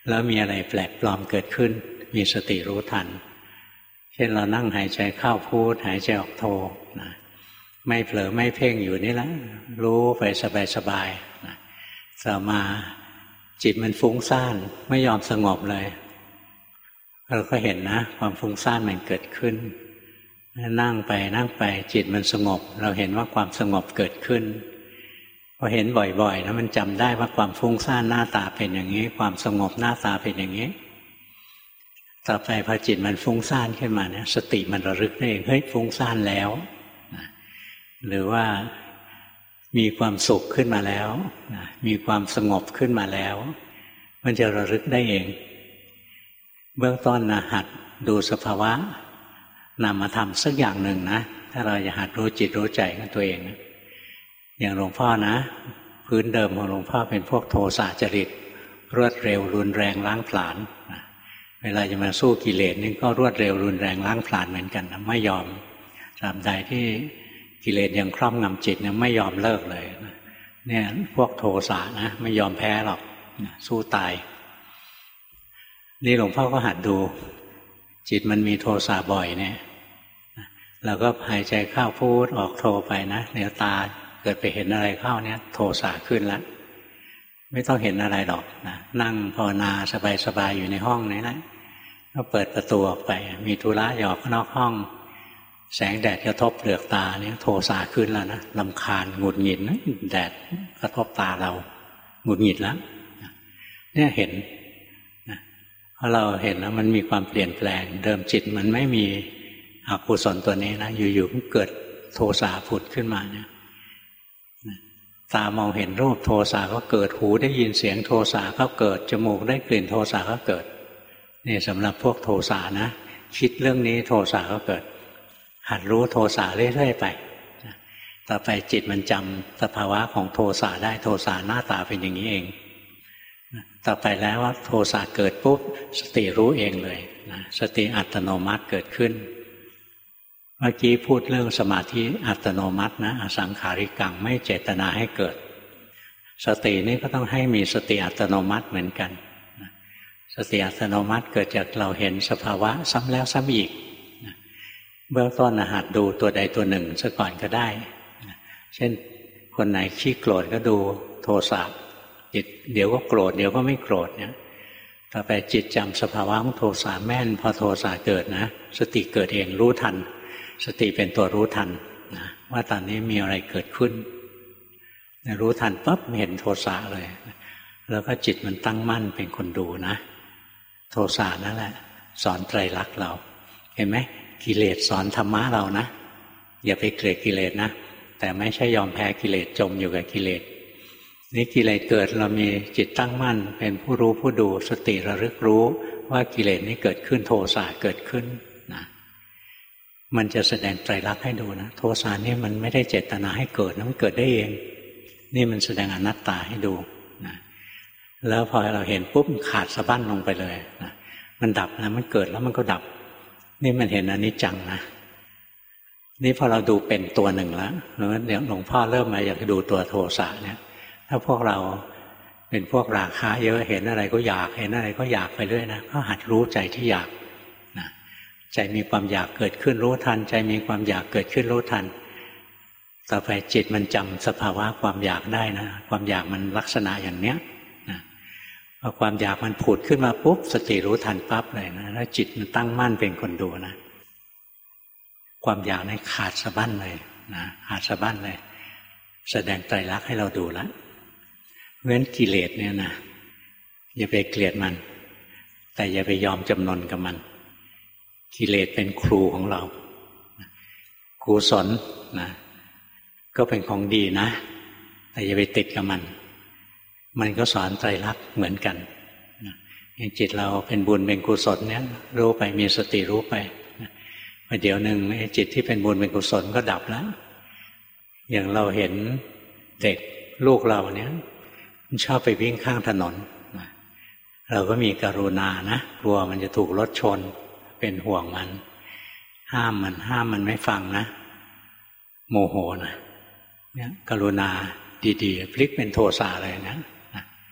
Speaker 1: แล้วมีอะไรแปลกปลอมเกิดขึ้นมีสติรู้ทันเช่นเรานั่งหายใจเข้าพูดหายใจออกโทนะไม่เผลอไม่เพ่งอยู่นี่แหละรู้ไปสบายๆนะต่อมาจิตมันฟุ้งซ่านไม่ยอมสงบเลยเราก็เห็นนะความฟุ้งซ่านมันเกิดขึ้นนั่งไปนั่งไปจิตมันสงบเราเห็นว่าความสงบเกิดขึ้นพอเห็นบ่อยๆแล้วมันจำได้ว่าความฟุ้งซ่านหน้าตาเป็นอย่างนี้ความสงบหน้าตาเป็นอย่างนี้ต่อไปพอจิตมันฟุ้งซ่านขึ้นมาเนี่ยสติมันระลึกได้เองเฮ้ยฟุ้งซ่านแล้วหรือว่ามีความสุขขึ้นมาแล้วมีความสงบขึ้นมาแล้วมันจะระลึกได้เองเบื้องต้นนะหัดดูสภาวะนามธรรมสักอย่างหนึ่งนะถ้าเราจะหัดรู้จิตรู้ใจของตัวเองนะอย่างหลวงพ่อนะพื้นเดิมของหลวงพ่อเป็นพวกโทสะจริตรวดเร็วรุนแรงล้างผลาญเวลาจะมาสู้กิเลสนี่ก็รวดเร็วรุนแรงล้างผลาญเหมือนกันนะไม่ยอมตราบใดที่กิเลสยังครอบงำจิตเนี่ยไม่ยอมเลิกเลยเนี่ยพวกโทสะนะไม่ยอมแพ้หรอกสู้ตายนี่หลวงพ่อก็หัดดูจิตมันมีโทสะบ่อยเนี่ยเราก็หายใจเข้าพูดออกโทไปนะเดี๋ยวตาเกิดไปเห็นอะไรเข้าเนี่ยโทสะขึ้นแล้วไม่ต้องเห็นอะไรหรอกนะนั่งภาวนาสบายๆอยู่ในห้องนี่แหละก็เปิดประตูออกไปมีธุระออกนอกห้องแสงแดดกระทบเปลือกตาเนี่ยโทสะขึ้นแล้วนะรำคาญหงุดหงิดนะแดดกระทบตาเราหงุดหงิดแล้วเนี่ยเห็นนะเพราะเราเห็นแล้วมันมีความเปลี่ยนแปลงเดิมจิตมันไม่มีอกุศลตัวนี้นะอยู่ๆเกิดโทสะผุดขึ้นมาเนี่ยตามองเห็นรูปโทสะก็เกิดหูได้ยินเสียงโทสะก็เกิดจมูกได้กลิ่นโทสะก็เกิดนี่สำหรับพวกโทสะนะคิดเรื่องนี้โทสะก็เกิดหัดรู้โทสะเรื่อยๆไปต่อไปจิตมันจำสภาวะของโทสะได้โทสะหน้าตาเป็นอย่างนี้เองต่อไปแล้วว่าโทสะเกิดปุ๊บสติรู้เองเลยนะสติอัตโนมัติเกิดขึ้นเมื่อกี้พูดเรื่องสมาธิอัตโนมัตินะอสังขาริกังไม่เจตนาให้เกิดสตินี่ก็ต้องให้มีสติอัตโนมัติเหมือนกันสติอัตโนมัติเกิดจากเราเห็นสภาวะซ้ำแล้วซ้ำอีกเบื้องต้นหัดดูตัวใดตัวหนึ่งซะก่อนก็ได้เช่นคนไหนขี้โกรธก็ดูโทสะจิตเดี๋ยวก็โกรธเดี๋ยวก็ไม่โกรธเนี่ยต่อไปจิตจำสภาวะของโทสะแม่นพอโทสะเกิดนะสติเกิดเองรู้ทันสติเป็นตัวรู้ทันนะว่าตอนนี้มีอะไรเกิดขึ้นรู้ทันปั๊บเห็นโทสะเลยแล้วก็จิตมันตั้งมั่นเป็นคนดูนะโทสะนั่นแหละสอนไตรลักษณ์เราเห็นไหมกิเลสสอนธรรมะเรานะอย่าไปเกลียดกิเลสนะแต่ไม่ใช่ยอมแพ้กิเลสจมอยู่กับกิเลสนี่กิเลสเกิดเรามีจิตตั้งมั่นเป็นผู้รู้ผู้ดูสติระลึกรู้ว่ากิเลสนี้เกิดขึ้นโทสะเกิดขึ้นนะมันจะแสดงไตรลักษณ์ให้ดูนะโทสะนี่มันไม่ได้เจตนาให้เกิดนะมันเกิดได้เองนี่มันแสดงอนัตตาให้ดูนะแล้วพอเราเห็นปุ๊บขาดสะบั้นลงไปเลยนะมันดับนะมันเกิดแล้วมันก็ดับนี่มันเห็นอนิจจังนะนี่พอเราดูเป็นตัวหนึ่งแล้วแล้วเดี๋ยวหลวงพ่อเริ่มมาอยากดูตัวโทสะเนี่ยถ้าพวกเราเป็นพวกราคะเยอะเห็นอะไรก็อยากเห็นอะไรก็อยากไปเรื่อยนะก็หัดรู้ใจที่อยากนะใจมีความอยากเกิดขึ้นรู้ทันใจมีความอยากเกิดขึ้นรู้ทันต่อไปจิตมันจำสภาวะความอยากได้นะความอยากมันลักษณะอย่างเนี้ยนะพอความอยากมันผุดขึ้นมาปุ๊บสติรู้ทันปั๊บเลยนะแล้วจิตมันตั้งมั่นเป็นคนดูนะความอยากนั้นขาดสะบั้นเลยนะขาดสะบั้นเลยแสดงไตรลักษณ์ให้เราดูแล้วเพราะฉะนั้นกิเลสเนี่ยนะอย่าไปเกลียดมันแต่อย่าไปยอมจำนนกับมันกิเลสเป็นครูของเรากุศลนะก็เป็นของดีนะแต่อย่าไปติดกับมันมันก็สอนไตรลักษณ์เหมือนกันอย่างจิตเราเป็นบุญเป็นกุศลเนี่ยรู้ไปมีสติรู้ไปประเดี๋ยวหนึ่งจิตที่เป็นบุญเป็นกุศลก็ดับแล้วอย่างเราเห็นเด็กลูกเราเนี่ยมันชอบไปวิ่งข้างถนนเราก็มีกรุณานะกลัวมันจะถูกรถชนเป็นห่วงมันห้ามมันห้ามมันไม่ฟังนะโมโหนะเนี่ยกรุณาดีๆพลิกเป็นโทสะเลยนะ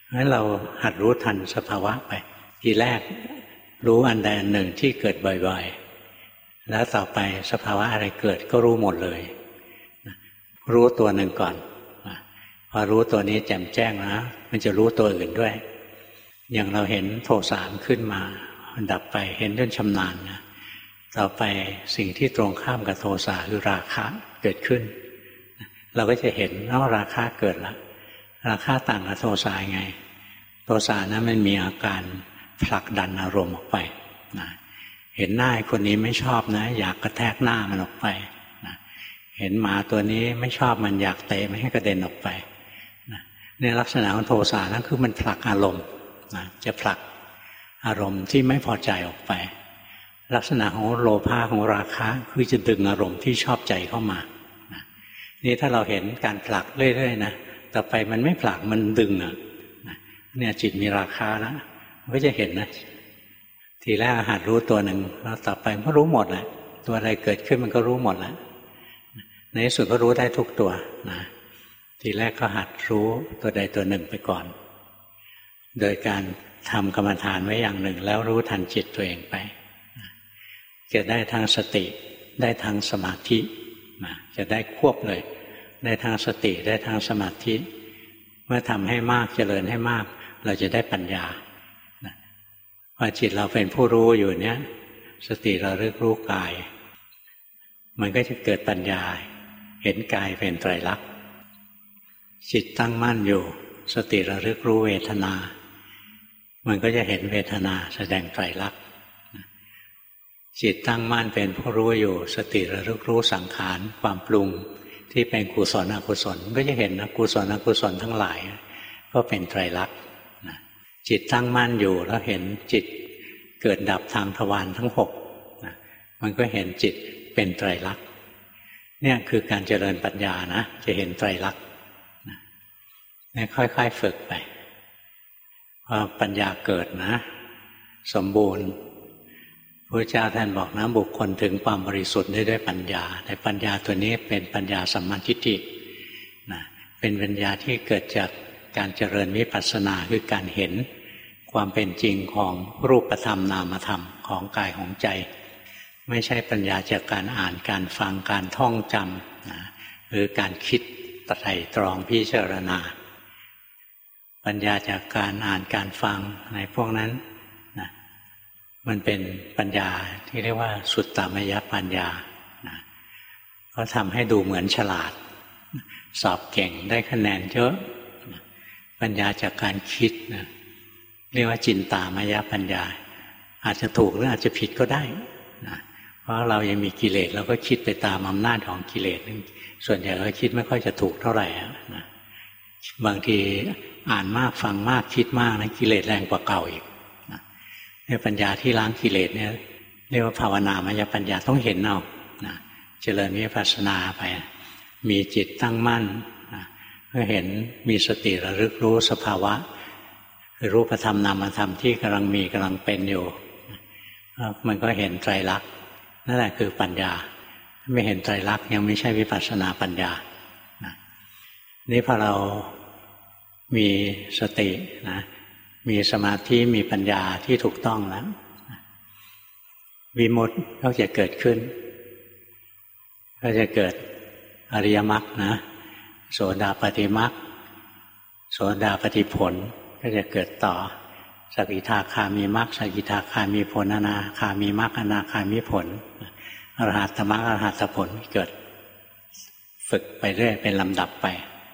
Speaker 1: งั้นเราหัดรู้ทันสภาวะไปทีแรกรู้อันใดอันหนึ่งที่เกิดบ่อยๆแล้วต่อไปสภาวะอะไรเกิดก็รู้หมดเลยรู้ตัวหนึ่งก่อนพอรู้ตัวนี้แจ่มแจ้งนะมันจะรู้ตัวอื่นด้วยอย่างเราเห็นโทสะขึ้นมามันดับไปเห็นจนชำนาญนะต่อไปสิ่งที่ตรงข้ามกับโทสะคือราคะเกิดขึ้นเราก็จะเห็นว่าราคะเกิดแล้วราคะต่างกับโทสะไงโทสะนั้นมันมีอาการผลักดันอารมณ์ออกไปนะเห็นหน้าคนนี้ไม่ชอบนะอยากกระแทกหน้ามันออกไปนะเห็นหมาตัวนี้ไม่ชอบมันอยากเตะมันให้กระเด็นออกไปนะในลักษณะของโทสะนั้นคือมันผลักอารมณ์นะจะผลักอารมณ์ที่ไม่พอใจออกไปลักษณะของโลภะของราคะคือจะดึงอารมณ์ที่ชอบใจเข้ามานะนี่ถ้าเราเห็นการผลักเรื่อยๆนะต่อไปมันไม่ผลักมันดึงอ่ะเนี่ยจิตมีราคาแล้วมันก็จะเห็นนะทีแรกหัดรู้ตัวหนึ่งแล้วต่อไปมันก็รู้หมดแหละตัวอะไรเกิดขึ้นมันก็รู้หมดแล้วในที่สุดก็รู้ได้ทุกตัวนะทีแรกก็หัดรู้ตัวใดตัวหนึ่งไปก่อนโดยการทำกรรมฐานไว้อย่างหนึ่งแล้วรู้ทันจิตตัวเองไปจะได้ทั้งสติได้ทั้งสมาธิจะได้ควบเลยได้ทั้งสติได้ทั้งสมาธิเมื่อทำให้มากเจริญให้มากเราจะได้ปัญญาพอจิตเราเป็นผู้รู้อยู่เนี้ยสติเราระลึกรู้กายมันก็จะเกิดปัญญาเห็นกายเป็นไตรลักษณ์จิตตั้งมั่นอยู่สติระลึกรู้เวทนามันก็จะเห็นเวทนาแสดงไตรลักษณ์จิตตั้งมั่นเป็นผู้รู้อยู่สติระลึกรู้สังขารความปรุงที่เป็นกุศลอกุศลก็จะเห็นนะกุศลอกุศลทั้งหลายก็เป็นไตรลักษณ์จิตตั้งมั่นอยู่แล้วเห็นจิตเกิดดับทางทวารทั้งหกมันก็เห็นจิตเป็นไตรลักษณ์เนี่ยคือการเจริญปัญญานะจะเห็นไตรลักษณ์เนี่ยค่อยๆฝึกไปพอปัญญาเกิดนะสมบูรณ์พระเจ้าท่านบอกนะบุคคลถึงความบริสุทธิ์ได้ด้วยปัญญาแต่ปัญญาตัวนี้เป็นปัญญาสัมมาทิฏฐินะเป็นปัญญาที่เกิดจากการเจริญวิปัสสนาคือการเห็นความเป็นจริงของรูปธรรมนามธรรมของกายของใจไม่ใช่ปัญญาจากการอ่านการฟังการท่องจำนะหรือการคิดไตร่ตรองพิจารณาปัญญาจากการอ่านการฟังในพวกนั้นนะมันเป็นปัญญาที่เรียกว่าสุตตมยปัญญานะก็ทำให้ดูเหมือนฉลาดสอบเก่งได้คะแนนเยอะนะปัญญาจากการคิดนะเรียกว่าจินตามยปัญญาอาจจะถูกหรืออาจจะผิดก็ได้นะเพราะเรายังมีกิเลสเราก็คิดไปตามอำนาจของกิเลสส่วนใหญ่เราคิดไม่ค่อยจะถูกเท่าไหร่นะบางทีอ่านมากฟังมากคิดมากนะกิเลสแรงกว่าเก่าอีกนะเนี่ยปัญญาที่ล้างกิเลสเนี่ยเรียกว่าภาวนามยปัญญาต้องเห็นเอานะเจริญวิปัสสนาไปมีจิตตั้งมั่นนะก็เห็นมีสติระลึกรู้สภาวะคือรูปธรรมนามธรรมที่กำลังมีกำลังเป็นอยู่มันก็เห็นไตรลักษณ์นั่นแหละคือปัญญาไม่เห็นไตรลักษณ์ยังไม่ใช่วิปัสสนาปัญญานะนี่พอเรามีสตินะมีสมาธิมีปัญญาที่ถูกต้องแล้ววิมุตติก็จะเกิดขึ้นก็จะเกิดอริยมรรคนะโสดาปัตติมรรคโสดาปัตติผลก็จะเกิดต่อสกิทาคามีมรรคสกิทาคามีผลอนาคามีมรรคอนาคามีผลอรหัตมรรคอรหัตผลเกิดฝึกไปเรื่อยเป็นลำดับไป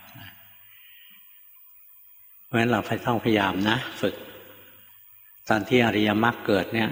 Speaker 1: เพราะฉะนั้นเราต้องพยายามนะฝึกตอนที่อริยมรรคเกิดเนี่ย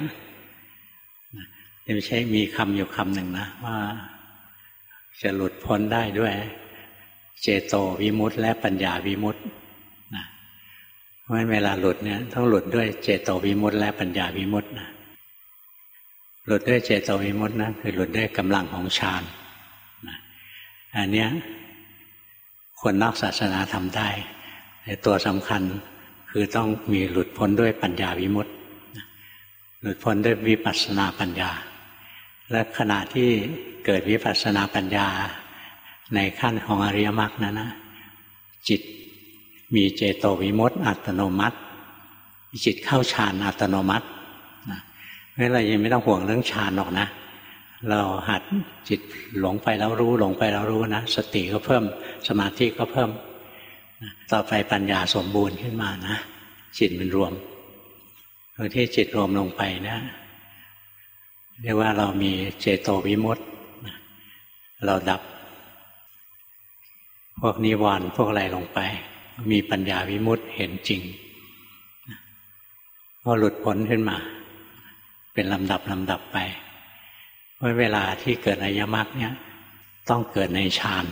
Speaker 1: ไม่ใช่มีคำอยู่คำหนึ่งนะว่าจะหลุดพ้นได้ด้วยเจโตวิมุตติและปัญญาวิมุตตินะเพราะฉะนั้นเวลาหลุดเนี่ยต้องหลุดด้วยเจโตวิมุตติและปัญญาวิมุตตินะหลุดด้วยเจโตวิมุตตินะคือหลุดด้วยกำลังของฌานนะอันเนี้ยคนนอกศาสนาทำได้แต่ตัวสำคัญคือต้องมีหลุดพ้นด้วยปัญญาวิมุตติหลุดพ้นด้วยวิปัสสนาปัญญาและขณะที่เกิดวิปัสสนาปัญญาในขั้นของอริยมรรคนั้นนะจิตมีเจโตวิมุตติอัตโนมัติจิตเข้าฌานอัตโนมัตินะเพราะฉะนั้นเรายังไม่ต้องห่วงเรื่องฌานหรอกนะเราหัดจิตหลงไปแล้วรู้หลงไปแล้วรู้นะสติก็เพิ่มสมาธิก็เพิ่มต่อไปปัญญาสมบูรณ์ขึ้นมานะจิตมันรวมตรงที่จิตรวมลงไปนะเรียกว่าเรามีเจโตวิมุตติเราดับพวกนิวรณ์พวกอะไรลงไปมีปัญญาวิมุตติเห็นจริงก็หลุดพ้นขึ้นมาเป็นลำดับลำดับไปเพราะเวลาที่เกิดอริยมรรคเนี่ยต้องเกิดในฌาน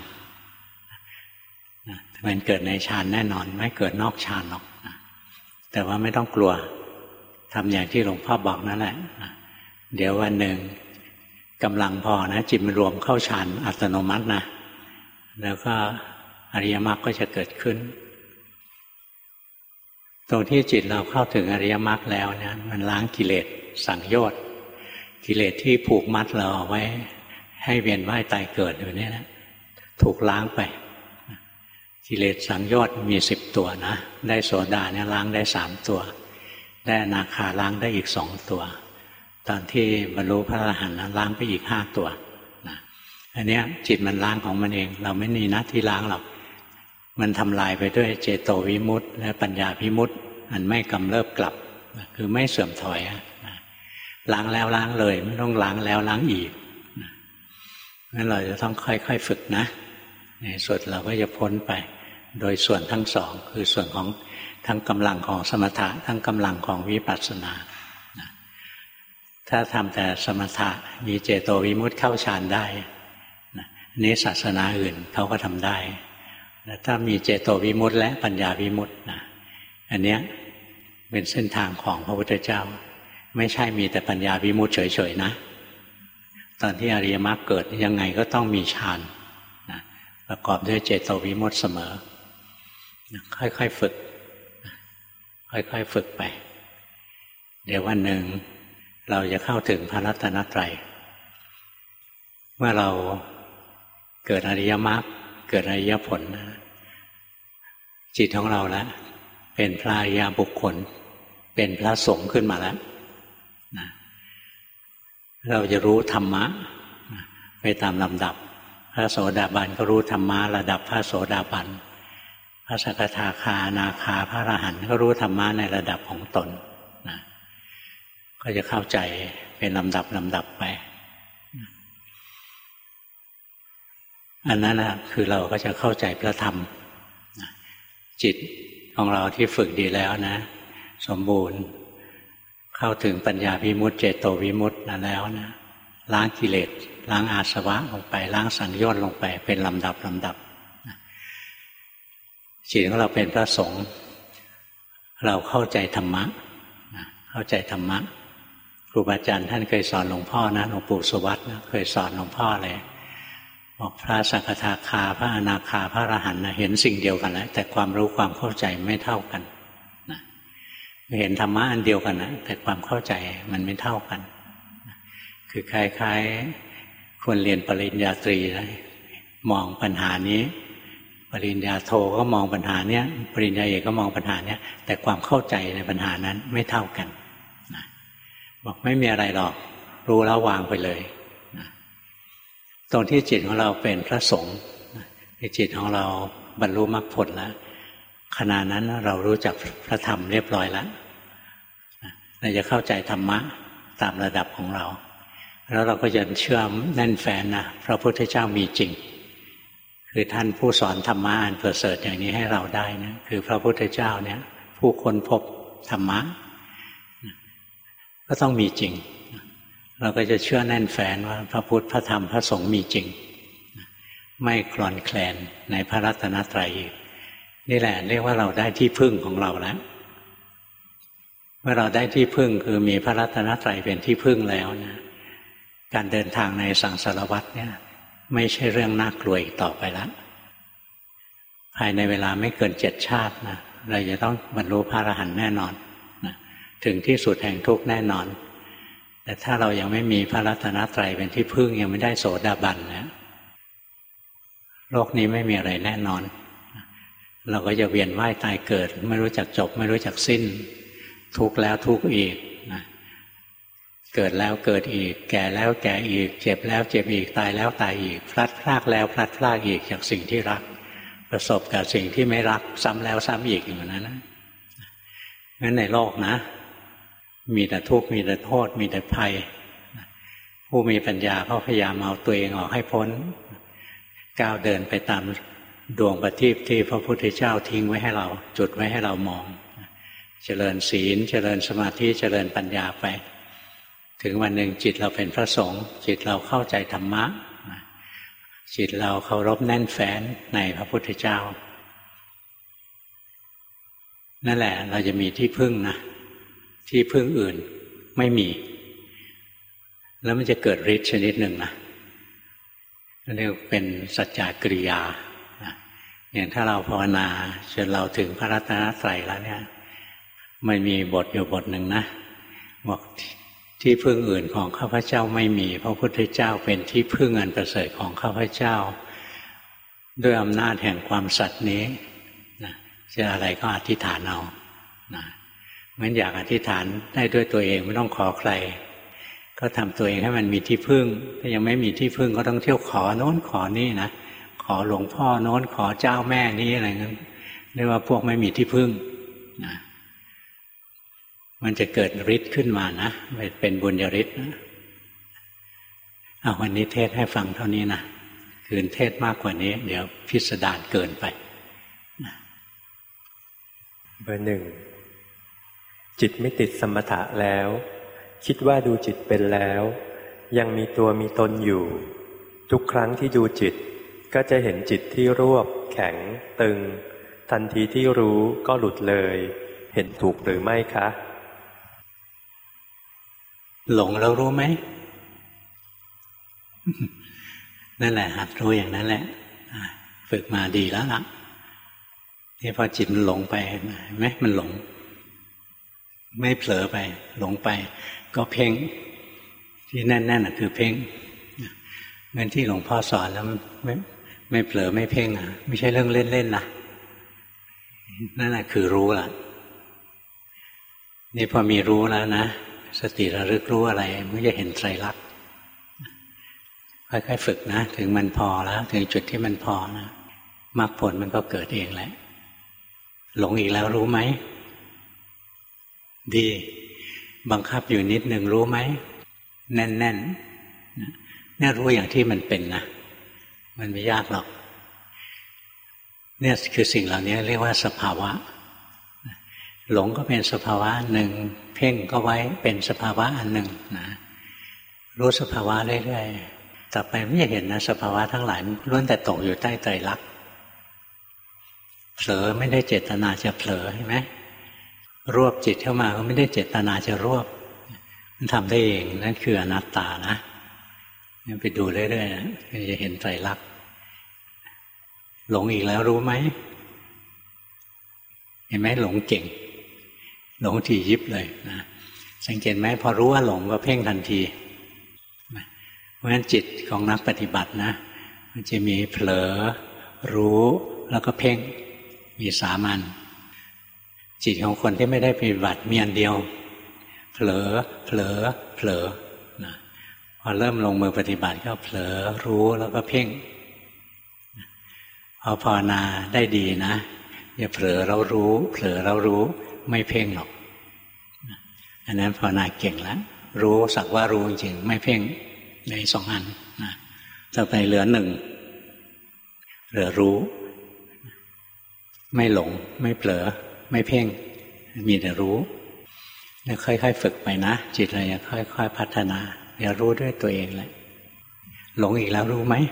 Speaker 1: มันเกิดในฌานแน่นอนไม่เกิดนอกฌานหรอกแต่ว่าไม่ต้องกลัวทำอย่างที่หลวงพ่อบอกนั่นแหละเดี๋ยววันหนึ่งกำลังพอนะจิตมันรวมเข้าฌานอัตโนมัตินะแล้วก็อริยมรรคก็จะเกิดขึ้นตรงที่จิตเราเข้าถึงอริยมรรคแล้วเนี่ยมันล้างกิเลสสังโยชน์กิเลสที่ผูกมัดเราเอาไว้ให้เวียนว่ายตายเกิดอยู่นี่นะถูกล้างไปกิเลสสังโยชน์มีสิบตัวนะได้โสดาเนี่ยล้างได้สามตัวได้อนาคาล้างได้อีกสองตัวตอนที่บรรลุพระอรหันต์ล้างไปอีกห้าตัวนะอันนี้จิตมันล้างของมันเองเราไม่มีหน้าที่ล้างหรอกมันทำลายไปด้วยเจโตวิมุตติและปัญญาวิมุตติอันไม่กำเริบกลับคือไม่เสื่อมถอยล้างแล้วล้างเลยไม่ต้องล้างแล้วล้างอีกงั้นเราจะต้องค่อยๆฝึกนะในสุดเราก็จะพ้นไปโดยส่วนทั้งสองคือส่วนของทั้งกำลังของสมถะทั้งกำลังของวิปัสสนาถ้าทำแต่สมถะมีเจโตวิมุตติเข้าฌานได้นี้ศาสนาอื่นเขาก็ทำได้แต่ถ้ามีเจโตวิมุตติและปัญญาวิมุตตินะอันเนี้ยเป็นเส้นทางของพระพุทธเจ้าไม่ใช่มีแต่ปัญญาวิมุตติเฉยๆนะตอนที่อริยมรรคเกิดยังไงก็ต้องมีฌานนะประกอบด้วยเจโตวิมุตติเสมอนะค่อยๆฝึกนะค่อยๆฝึกไปเดี๋ยววันหนึ่งเราจะเข้าถึงพระรัตนตรัยเมื่อเราเกิดอริยมรรคเกิดอริยผลนะจิตของเราแล้วเป็นพระอริยบุคคลเป็นพระสงฆ์ขึ้นมาแล้วนะเราจะรู้ธรรมะไปตามลำดับพระโสดาบันก็รู้ธรรมะระดับพระโสดาบันพระสกทาคาอนาคาพระอรหันต์ก็รู้ธรรมะในระดับของตนนะก็จะเข้าใจเป็นลำดับลำดับไปอันนั้นนะคือเราก็จะเข้าใจพระธรรมจิตของเราที่ฝึกดีแล้วนะสมบูรณ์เข้าถึงปัญญาวิมุตติเจโตวิมุตตินั้นแล้วนะล้างกิเลสล้างอาสวะลงไปล้างสังโยชน์ลงไปเป็นลำดับลำดับจิตของเราเป็นพระสงฆ์เราเข้าใจธรรมะเข้าใจธรรมะครูบาอาจารย์ท่านเคยสอนหลวงพ่อนะหลวงปู่สุวัตนะเคยสอนหลวงพ่อเลยบอกพระสักทาคาพระอนาคาพระอรหันต์นะเห็นสิ่งเดียวกันแล้วแต่ความรู้ความเข้าใจไม่เท่ากันนะเห็นธรรมะอันเดียวกันนะแต่ความเข้าใจมันไม่เท่ากันนะคือคล้ายๆคนเรียนปริญญาตรีนะมองปัญหานี้ปริญญาโทก็มองปัญหาเนี้ยปริญญาเอกก็มองปัญหาเนี้ยแต่ความเข้าใจในปัญหานั้นไม่เท่ากันนะบอกไม่มีอะไรหรอกรู้แล้ววางไปเลยตรงที่จิตของเราเป็นพระสงฆ์จิตของเราบรรลุมรรคผลแล้วขณะนั้นเรารู้จักพระธรรมเรียบร้อยแล้วเราจะเข้าใจธรรมะตามระดับของเราแล้วเราก็จะเชื่อแน่นแฟ้นนะพระพุทธเจ้ามีจริงคือท่านผู้สอนธรรมะอันประเสริฐอย่างนี้ให้เราได้นะคือพระพุทธเจ้าเนี่ยผู้ค้นพบธรรมะก็ต้องมีจริงเราก็จะเชื่อแน่นแฟ้นว่าพระพุทธพระธรรมพระสงฆ์มีจริงไม่คลอนแคลนในพระรัตนตรัยอีกนี่แหละเรียกว่าเราได้ที่พึ่งของเราแล้วเมื่อเราได้ที่พึ่งคือมีพระรัตนตรัยเป็นที่พึ่งแล้วนะการเดินทางในสังสารวัฏเนี่ยไม่ใช่เรื่องน่ากลัวอีกต่อไปแล้วภายในเวลาไม่เกินเจ็ดชาตินะเราจะต้องบรรลุพระอรหันต์แน่นอนนะถึงที่สุดแห่งทุกข์แน่นอนแต่ถ้าเรายังไม่มีพระรัตนตรัยเป็นที่พึ่งยังไม่ได้โสดาบันนะโลกนี้ไม่มีอะไรแน่นอนเราก็จะเวียนว่ายตายเกิดไม่รู้จักจบไม่รู้จักสิ้นทุกข์แล้วทุกข์อีกนะเกิดแล้วเกิดอีกแก่แล้วแก่อีกเจ็บแล้วเจ็บอีกตายแล้วตายอีกพลัดพรากแล้วพลัดพรากอีกจากสิ่งที่รักประสบกับสิ่งที่ไม่รักซ้ำแล้วซ้ำอีกอย่างนั้นนะงั้นในโลกนะมีแต่ทุกข์มีแต่โทษมีแต่ภัยผู้มีปัญญาก็พยายามเอาตัวเองออกให้พ้นก้าวเดินไปตามดวงประทีปที่พระพุทธเจ้าทิ้งไว้ให้เราจุดไว้ให้เรามองเจริญศีลเจริญสมาธิเจริญปัญญาไปถึงวันหนึ่งจิตเราเป็นพระสงฆ์จิตเราเข้าใจธรรมะจิตเราเคารพแน่นแฟ้นในพระพุทธเจ้านั่นแหละเราจะมีที่พึ่งนะที่พึ่งอื่นไม่มีแล้วมันจะเกิดฤทธิ์ชนิดหนึ่งนะเรียกเป็นสัจจกริยาอย่างถ้าเราภาวนาจนเราถึงพระรัตนตรัยแล้วเนี่ยมันมีบทอยู่บทหนึ่งนะบอกที่พึ่งอื่นของข้าพเจ้าไม่มีพระพุทธเจ้าเป็นที่พึ่งอันประเสริฐของข้าพเจ้าด้วยอำนาจแห่งความสัตย์นี้นะจะอะไรก็อธิษฐานเอานะงั้นอยากอธิษฐานได้ด้วยตัวเองไม่ต้องขอใครก็ทำตัวเองให้มันมีที่พึ่งถ้ายังไม่มีที่พึ่งก็ต้องเที่ยวขอโน้นขอนี่นะขอหลวงพ่อโน้นขอเจ้าแม่นี้อะไรเงี้ยเรียกว่าพวกไม่มีที่พึ่งนะมันจะเกิดฤทธิ์ขึ้นมานะเป็นบุญญฤทธิ์นะเอาวันนี้เทศให้ฟังเท่านี้นะคืนเทศมากกว่านี้เดี๋ยวพิสดารเกินไปนะ
Speaker 2: เบอร์หนึ่งจิตไม่ติดสมถะแล้วคิดว่าดูจิตเป็นแล้วยังมีตัวมีตนอยู่ทุกครั้งที่ดูจิตก็จะเห็นจิตที่รวบแข็งตึงทันทีที่รู้ก็หลุดเลยเห็นถูกหรือไม่คะ
Speaker 1: หลงแล้วรู้ไหม นั่นแหละหัดรู้อย่างนั้นแหละฝึกมาดีแล้วล่ะที่พอจิตมันหลงไปเห็นไหมมันหลงไม่เผลอไปหลงไปก็เพ่งที่แน่นๆน่ะคือเพ่งเงินที่หลวงพ่อสอนแล้วไม่ไม่เผลอไม่เพ่งอ่ะไม่ใช่เรื่องเล่นๆนะนั่นแหละคือรู้ล่ะนี่พอมีรู้แล้วนะสติระลึกรู้อะไรมันจะเห็นไตรลักษณ์ค่อยๆฝึกนะถึงมันพอแล้วถึงจุดที่มันพอนะมรรคผลมันก็เกิดเองแหละหลงอีกแล้วรู้ไหมดีบังคับอยู่นิดหนึ่งรู้ไหมแน่นๆเนี่ยรู้อย่างที่มันเป็นนะมันไม่ยากหรอกเนี่ยคือสิ่งเหล่านี้เรียกว่าสภาวะหลงก็เป็นสภาวะหนึ่งเพ่งก็ไว้เป็นสภาวะอันหนึ่งนะรู้สภาวะเรื่อยๆต่อไปไม่เห็นนะสภาวะทั้งหลายล้วนแต่ตกอยู่ใต้ไตรลักษณ์เผลอไม่ได้เจตนาจะเผลอใช่ไหมรวบจิตเข้ามาก็ไม่ได้เจตนาจะรวบมันทำได้เองนั่นคืออนัตตานะไปดูเรื่อยๆนะจะเห็นไตรลักษณ์หลงอีกแล้วรู้ไหมเห็นไหมหลงเก่งหลงทียิบเลยนะสังเกตไหมพอรู้ว่าหลงก็เพ่งทันทีเพราะฉะนั้นจิตของนักปฏิบัตินะมันจะมีเผลอรู้แล้วก็เพ่งมีสามัญจิตของคนที่ไม่ได้ปฏิบัติมีอันเดียวเผลอเผลอเผลอนะพอเริ่มลงมือปฏิบัติก็เผลอรู้แล้วก็เพ่งพอภาวนาได้ดีนะอย่าเผลอเรารู้เผลอเรารู้ไม่เพ่งหรอกอันนั้นภาวนาเก่งแล้วรู้สักว่ารู้จริงไม่เพ่งในสองอันนะต่อไปเหลือหนึ่งเหลือรู้ไม่หลงไม่เผลอไม่เพ่งมีแต่รู้แล้วค่อยๆฝึกไปนะจิตเราจะค่อยๆพัฒนาเดี๋ยวรู้ด้วยตัวเองแหละหลงอีกแล้วรู้ไหม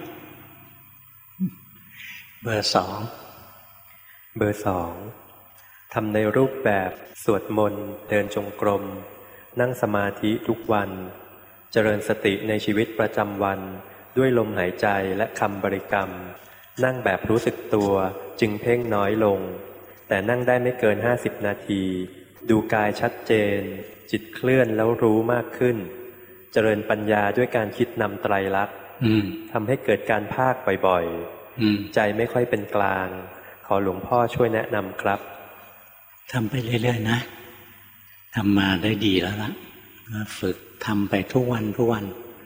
Speaker 1: เบอร์สอง
Speaker 2: เบอร์สองทำในรูปแบบสวดมนต์เดินจงกรมนั่งสมาธิทุกวันเจริญสติในชีวิตประจำวันด้วยลมหายใจและคำบริกรรมนั่งแบบรู้สึกตัวจึงเพ่งน้อยลงแต่นั่งได้ไม่เกินห้าสิบนาทีดูกายชัดเจนจิตเคลื่อนแล้วรู้มากขึ้นเจริญปัญญาด้วยการคิดนำไตรลักษณ์ทำให้เกิดการภาคบ่อยๆใจไม่ค่อยเป็นกลางขขอหลวงพ่อช่วยแนะนำครับ
Speaker 1: ทำไปเรื่อยๆนะทำมาได้ดีแล้วล่ะฝึกทำไปทุกวันทุกวัน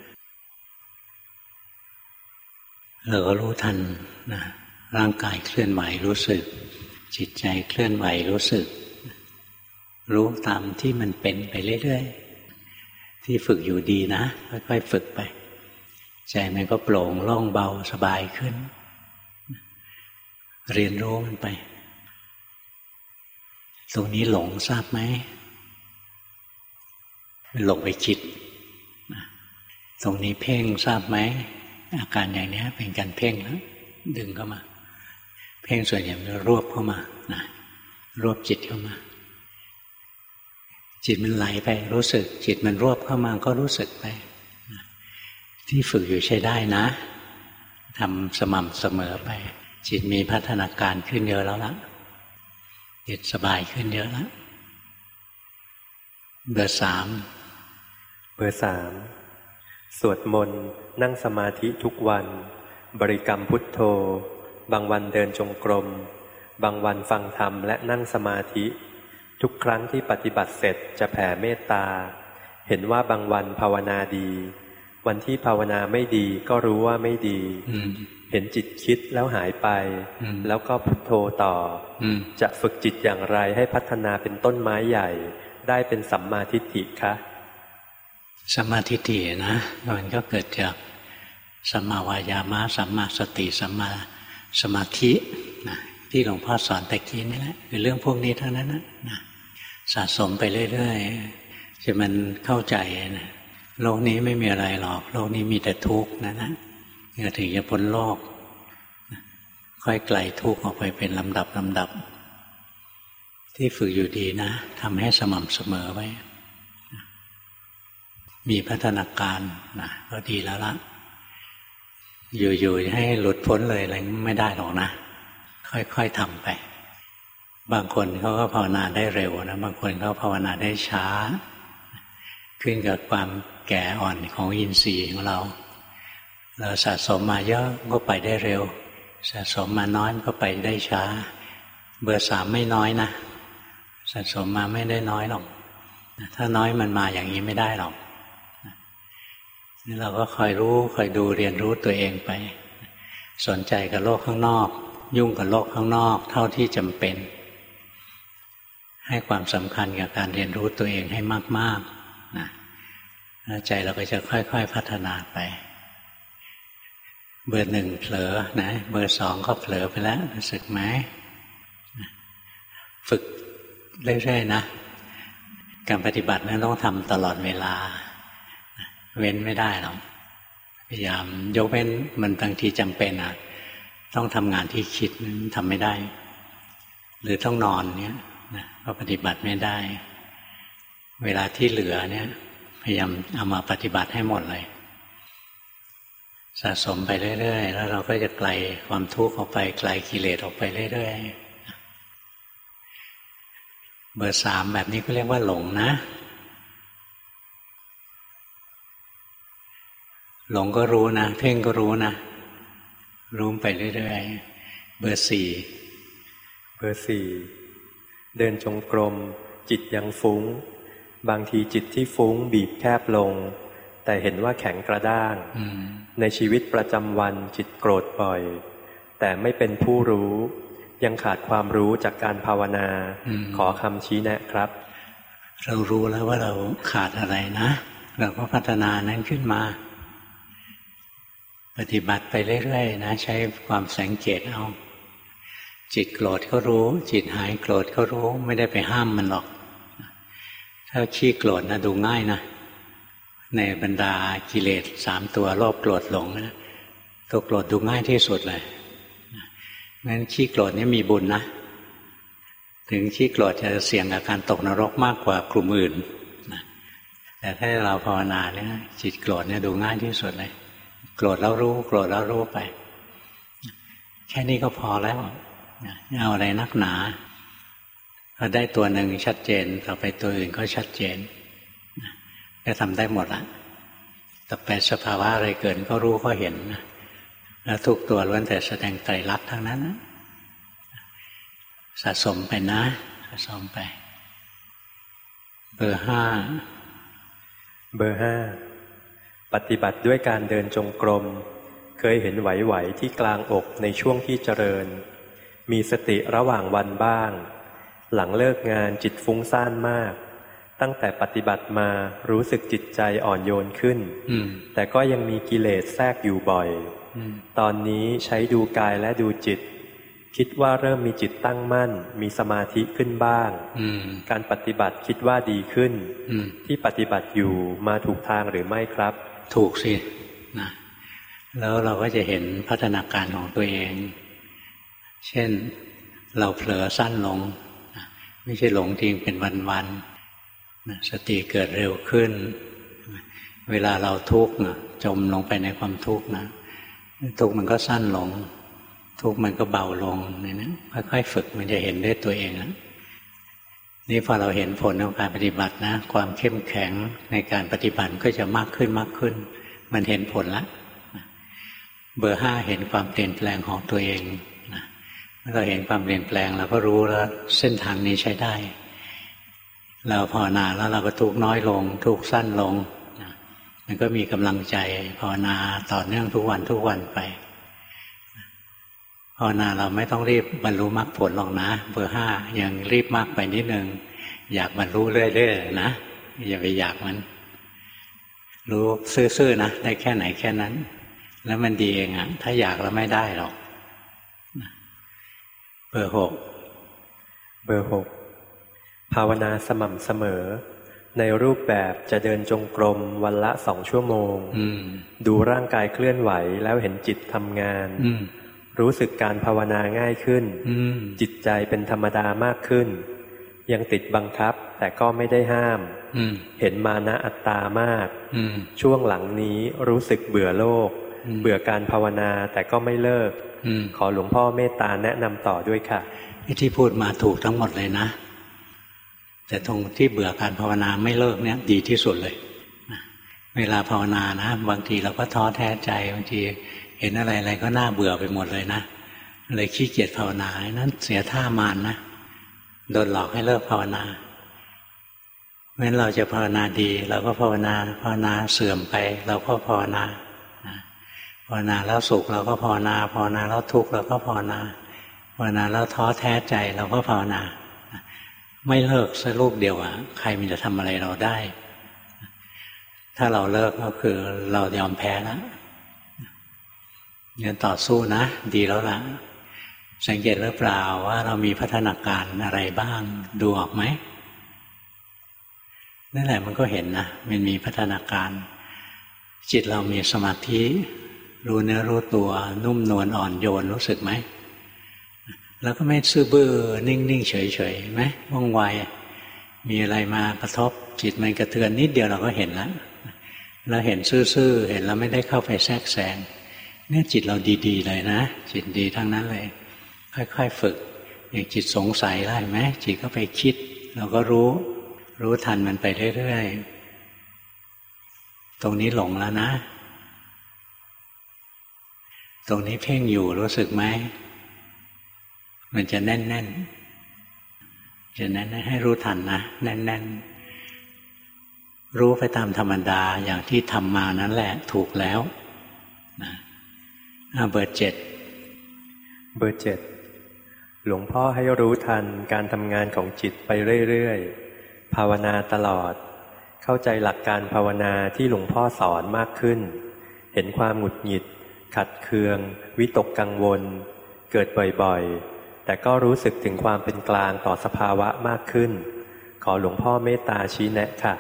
Speaker 1: เราก็รู้ทันนะร่างกายเคลื่อนไหวรู้สึกจิตใจเคลื่อนไหวรู้สึกรู้ตามที่มันเป็นไปเรื่อยๆที่ฝึกอยู่ดีนะค่อยๆฝึกไปใจมันก็โปร่งโล่งเบาสบายขึ้นเรียนรู้มันไปตรงนี้หลงทราบไหมหลงไปคิดตรงนี้เพ่งทราบไหมอาการอย่างนี้เป็นการเพ่งนะดึงเข้ามาเพ่งส่วนใหญ่มันรวบเข้ามานะรวบจิตเข้ามาจิตมันไหลไปรู้สึกจิตมันรวบเข้ามาก็รู้สึกไปที่ฝึกอยู่ใช้ได้นะทำสม่ำเสมอไปจิตมีพัฒนาการขึ้นเยอะแล้วล่ะจิตสบายขึ้นเยอะแล้วเบอร์สาม
Speaker 2: เบอร์สามสวดมนต์นั่งสมาธิทุกวันบริกรรมพุทโธบางวันเดินจงกรมบางวันฟังธรรมและนั่งสมาธิทุกครั้งที่ปฏิบัติเสร็จจะแผ่เมตตาเห็นว่าบางวันภาวนาดีวันที่ภาวนาไม่ดีก็รู้ว่าไม่ดีเห็นจิตคิดแล้วหายไปแล้วก็พุทโธต่อจะฝึกจิตอย่างไรให้พัฒนาเป็นต้นไม้ใหญ่ได้เป็นสัมมาทิฏฐิคะ
Speaker 1: สัมมาทิฏฐินะมันก็เกิดจากสัมมาวายามะสัมมาสติสัมมาสมาธินะที่หลวงพ่อสอนแต่กี้นี่แหละคือเรื่องพวกนี้ทั้งนั้นนะนะสะสมไปเรื่อยๆจนมันเข้าใจนะโลกนี้ไม่มีอะไรหรอกโลกนี้มีแต่ทุกข์นะนะก็ถึงจะพ้นโลกค่อยไกลทุกข์ออกไปเป็นลำดับลำดับที่ฝึกอยู่ดีนะทำให้สม่ำเสมอไว้มีพัฒนาการนะก็ดีแล้วละอยู่ๆให้หลุดพ้นเลยอะไรไม่ได้หรอกนะค่อยๆทำไปบางคนเขาก็ภาวนาได้เร็วนะบางคนเขาภาวนาได้ช้าขึ้นกับความแก่อ่อนของอินทรีย์ของเราเราสะสมมาเยอะก็ไปได้เร็วสะสมมาน้อยก็ไปได้ช้าเบอร์สามไม่น้อยนะสะสมมาไม่ได้น้อยหรอกถ้าน้อยมันมาอย่างนี้ไม่ได้หรอกนี่เราก็คอยรู้คอยดูเรียนรู้ตัวเองไปสนใจกับโลกข้างนอกยุ่งกับโลกข้างนอกเท่าที่จำเป็นให้ความสำคัญกับการเรียนรู้ตัวเองให้มากๆนะแล้วใจเราก็จะค่อยๆพัฒนาไปเบอร์หนึ่งเผลอนะเบอร์สองก็เผลอไปแล้วรู้สึกไหมฝึกเรื่อยๆนะการปฏิบัตินั้นต้องทำตลอดเวลาเว้นไม่ได้หรอกพยายามยกเว้นมันบางทีจำเป็นอ่ะต้องทำงานที่คิดทำไม่ได้หรือต้องนอนเนี้ยนะก็ปฏิบัติไม่ได้เวลาที่เหลือเนี่ยพยายามเอามาปฏิบัติให้หมดเลยสะสมไปเรื่อยๆแล้วเราก็จะไกลความทุกข์ออกไปไกลกิเลสออกไปเรื่อยๆเบอร์สามแบบนี้ก็เรียกว่าหลงนะหลงก็รู้นะเพ่งก็รู้นะรู้ไปเรื่อยๆเบอร์สี่
Speaker 2: เบอร์สี่เดินจงกรมจิตยังฟุ้งบางทีจิตที่ฟุ้งบีบแคบลงแต่เห็นว่าแข็งกระด้างในชีวิตประจำวันจิตโกรธบ่อยแต่ไม่เป็นผู้รู้ยังขาดความรู้จากการภาวนาขอคำชี้แนะครับ
Speaker 1: เรารู้แล้วว่าเราขาดอะไรนะเราก็พัฒนานั้นขึ้นมาปฏิบัติไปเรื่อยๆนะใช้ความสังเกตเอาจิตโกรธก็รู้จิตหายโกรธก็รู้ไม่ได้ไปห้ามมันหรอกถ้าขี้โกรธนะดูง่ายนะในบรรดากิเลสสามตัวโลภโกรธหลงนะตัวโกรธดูง่ายที่สุดเลยงั้นขี้โกรธนี่มีบุญนะถึงขี้โกรธจะเสี่ยงกับการตกนรกมากกว่ากลุ่มอื่นนะแต่ถ้าเราภาวนาเนี่ยจิตโกรธเนี่ยดูง่ายที่สุดเลยโกรธแล้วรู้โกรธแล้วรู้ไปแค่นี้ก็พอแล้วเอาอะไรนักหนาพอได้ตัวหนึ่งชัดเจนต่อไปตัวอื่นก็ชัดเจนก็ทำได้หมดละต่อไปสภาวะอะไรเกิดก็รู้ก็เห็นแล้วทุกตัวล้วนแต่แสดงไตรลักษณ์ทั้งนั้นนะสะสมไปนะสะสมไปเบอร์ห้า
Speaker 2: เบอร์ห้าปฏิบัติด้วยการเดินจงกรมเคยเห็นไหวๆที่กลางอกในช่วงที่เจริญมีสติระหว่างวันบ้างหลังเลิกงานจิตฟุ้งซ่านมากตั้งแต่ปฏิบัติมารู้สึกจิตใจอ่อนโยนขึ้นแต่ก็ยังมีกิเลสแทรกอยู่บ่อยตอนนี้ใช้ดูกายและดูจิตคิดว่าเริ่มมีจิตตั้งมั่นมีสมาธิขึ้นบ้างการปฏิบัติคิดว่าดีขึ้นที่ปฏิบัติอยู่มาถูกทางหรือไม่ครับ
Speaker 1: ถูกสินะแล้วเราก็จะเห็นพัฒนาการของตัวเองเช่นเราเผลอสั้นลงไม่ใช่หลงทิ้งเป็นวันๆสติเกิดเร็วขึ้นเวลาเราทุกข์จมลงไปในความทุกข์นะทุกข์มันก็สั้นลงทุกข์มันก็เบาลงเนี่ยนะค่อยๆฝึกมันจะเห็นด้วยตัวเองนะนี่พอเราเห็นผลของการปฏิบัตินะความเข้มแข็งในการปฏิบัติก็จะมากขึ้นมากขึ้นมันเห็นผลละเบอร์ห้าเห็นความเปลี่ยนแปลงของตัวเองนะเมื่อเราเห็นความเปลี่ยนแปลงเราก็รู้แล้วเส้นทางนี้ใช้ได้เราภาวนาแล้วเราก็ทุกข์น้อยลงทุกข์สั้นลงนะมันก็มีกำลังใจภาวนาต่อเนื่องทุกวันทุกวันไปภาวนาเราไม่ต้องรีบบรรลุมรรคผลหรอกนะเบอร์ห้ายังรีบมากไปนิดนึงอยากบรรลุเรื่อยๆนะอย่าไปอยากมันรู้ซื่อๆนะได้แค่ไหนแค่นั้นแล้วมันดีเองอ่ะถ้าอยากแล้วไม่ได้หรอกเบอร์หก
Speaker 2: เบอร์หกภาวนาสม่ำเสมอในรูปแบบจะเดินจงกรมวันละสองชั่วโมงดูร่างกายเคลื่อนไหวแล้วเห็นจิตทำงานรู้สึกการภาวนาง่ายขึ้นจิตใจเป็นธรรมดามากขึ้นยังติดบังคับแต่ก็ไม่ได้ห้ามเห็นมานะอัตตามากช่วงหลังนี้รู้สึกเบื่อโลกเบื่อการภาวนาแต่ก็ไม่เลิกขอหลวงพ่อเมตตาแนะนำต่อด้วยค่ะ
Speaker 1: ที่พูดมาถูกทั้งหมดเลยนะแต่ตรงที่เบื่อการภาวนาไม่เลิกเนี่ยดีที่สุดเลยเวลาภาวนานะบางทีเราก็ท้อแท้ใจบางทีเห็นอะไรอะไรก็น่าเบื่อไปหมดเลยนะเลยขี้เกียจภาวนานั้นเสียท่ามานนะโดนหลอกให้เลิกภาวนาเพราะฉะนั้นเราจะภาวนาดีเราก็ภาวนาภาวนาเสื่อมไปเราก็ภาวนาภาวนาแล้วสุขเราก็ภาวนาภาวนาแล้วทุกข์เราก็ภาวนาภาวนาแล้วท้อแท้ใจเราก็ภาวนาไม่เลิกสักลูกเดียวอ่ะใครมันจะทำอะไรเราได้ถ้าเราเลิกก็คือเรายอมแพ้แล้วยังต่อสู้นะดีแล้วล่ะสังเกตหรือเปล่าว่าเรามีพัฒนาการอะไรบ้างดูออกไหมนั่นแหละมันก็เห็นนะมันมีพัฒนาการจิตเรามีสมาธิรู้เนื้อรู้ตัวนุ่มนวลอ่อนโยนรู้สึกไหมแล้วก็ไม่ซื่อบื้อนิ่งๆเฉยๆไหมว่องไวมีอะไรมากระทบจิตมันกระเทือนนิดเดียวเราก็เห็นแล้วเราเห็นซื่อๆเห็นแล้วไม่ได้เข้าไปแทรกแซงเนี่ยจิตเราดีๆเลยนะจิตดีทั้งนั้นเลยค่อยๆฝึกอย่างจิตสงสัยได้ไหมจิตก็ไปคิดเราก็รู้รู้ทันมันไปเรื่อยๆตรงนี้หลงแล้วนะตรงนี้เพ่งอยู่รู้สึกไหมมันจะแน่นๆจะแน่นๆให้รู้ทันนะแน่นๆรู้ไปตามธรรมดาอย่างที่ทำมานั่นแหละถูกแล้วนะเบอร์เจ็ด
Speaker 2: เบอร์เจ็ดหลวงพ่อให้รู้ทันการทำงานของจิตไปเรื่อยๆภาวนาตลอดเข้าใจหลักการภาวนาที่หลวงพ่อสอนมากขึ้นเห็นความหงุดหงิดขัดเคืองวิตกกังวลเกิดบ่อยๆแต่ก็รู้สึกถึงความเป็นกลางต่อสภาวะมากขึ้นขอหลวงพ่อเมตตาชี้แนะค่ะ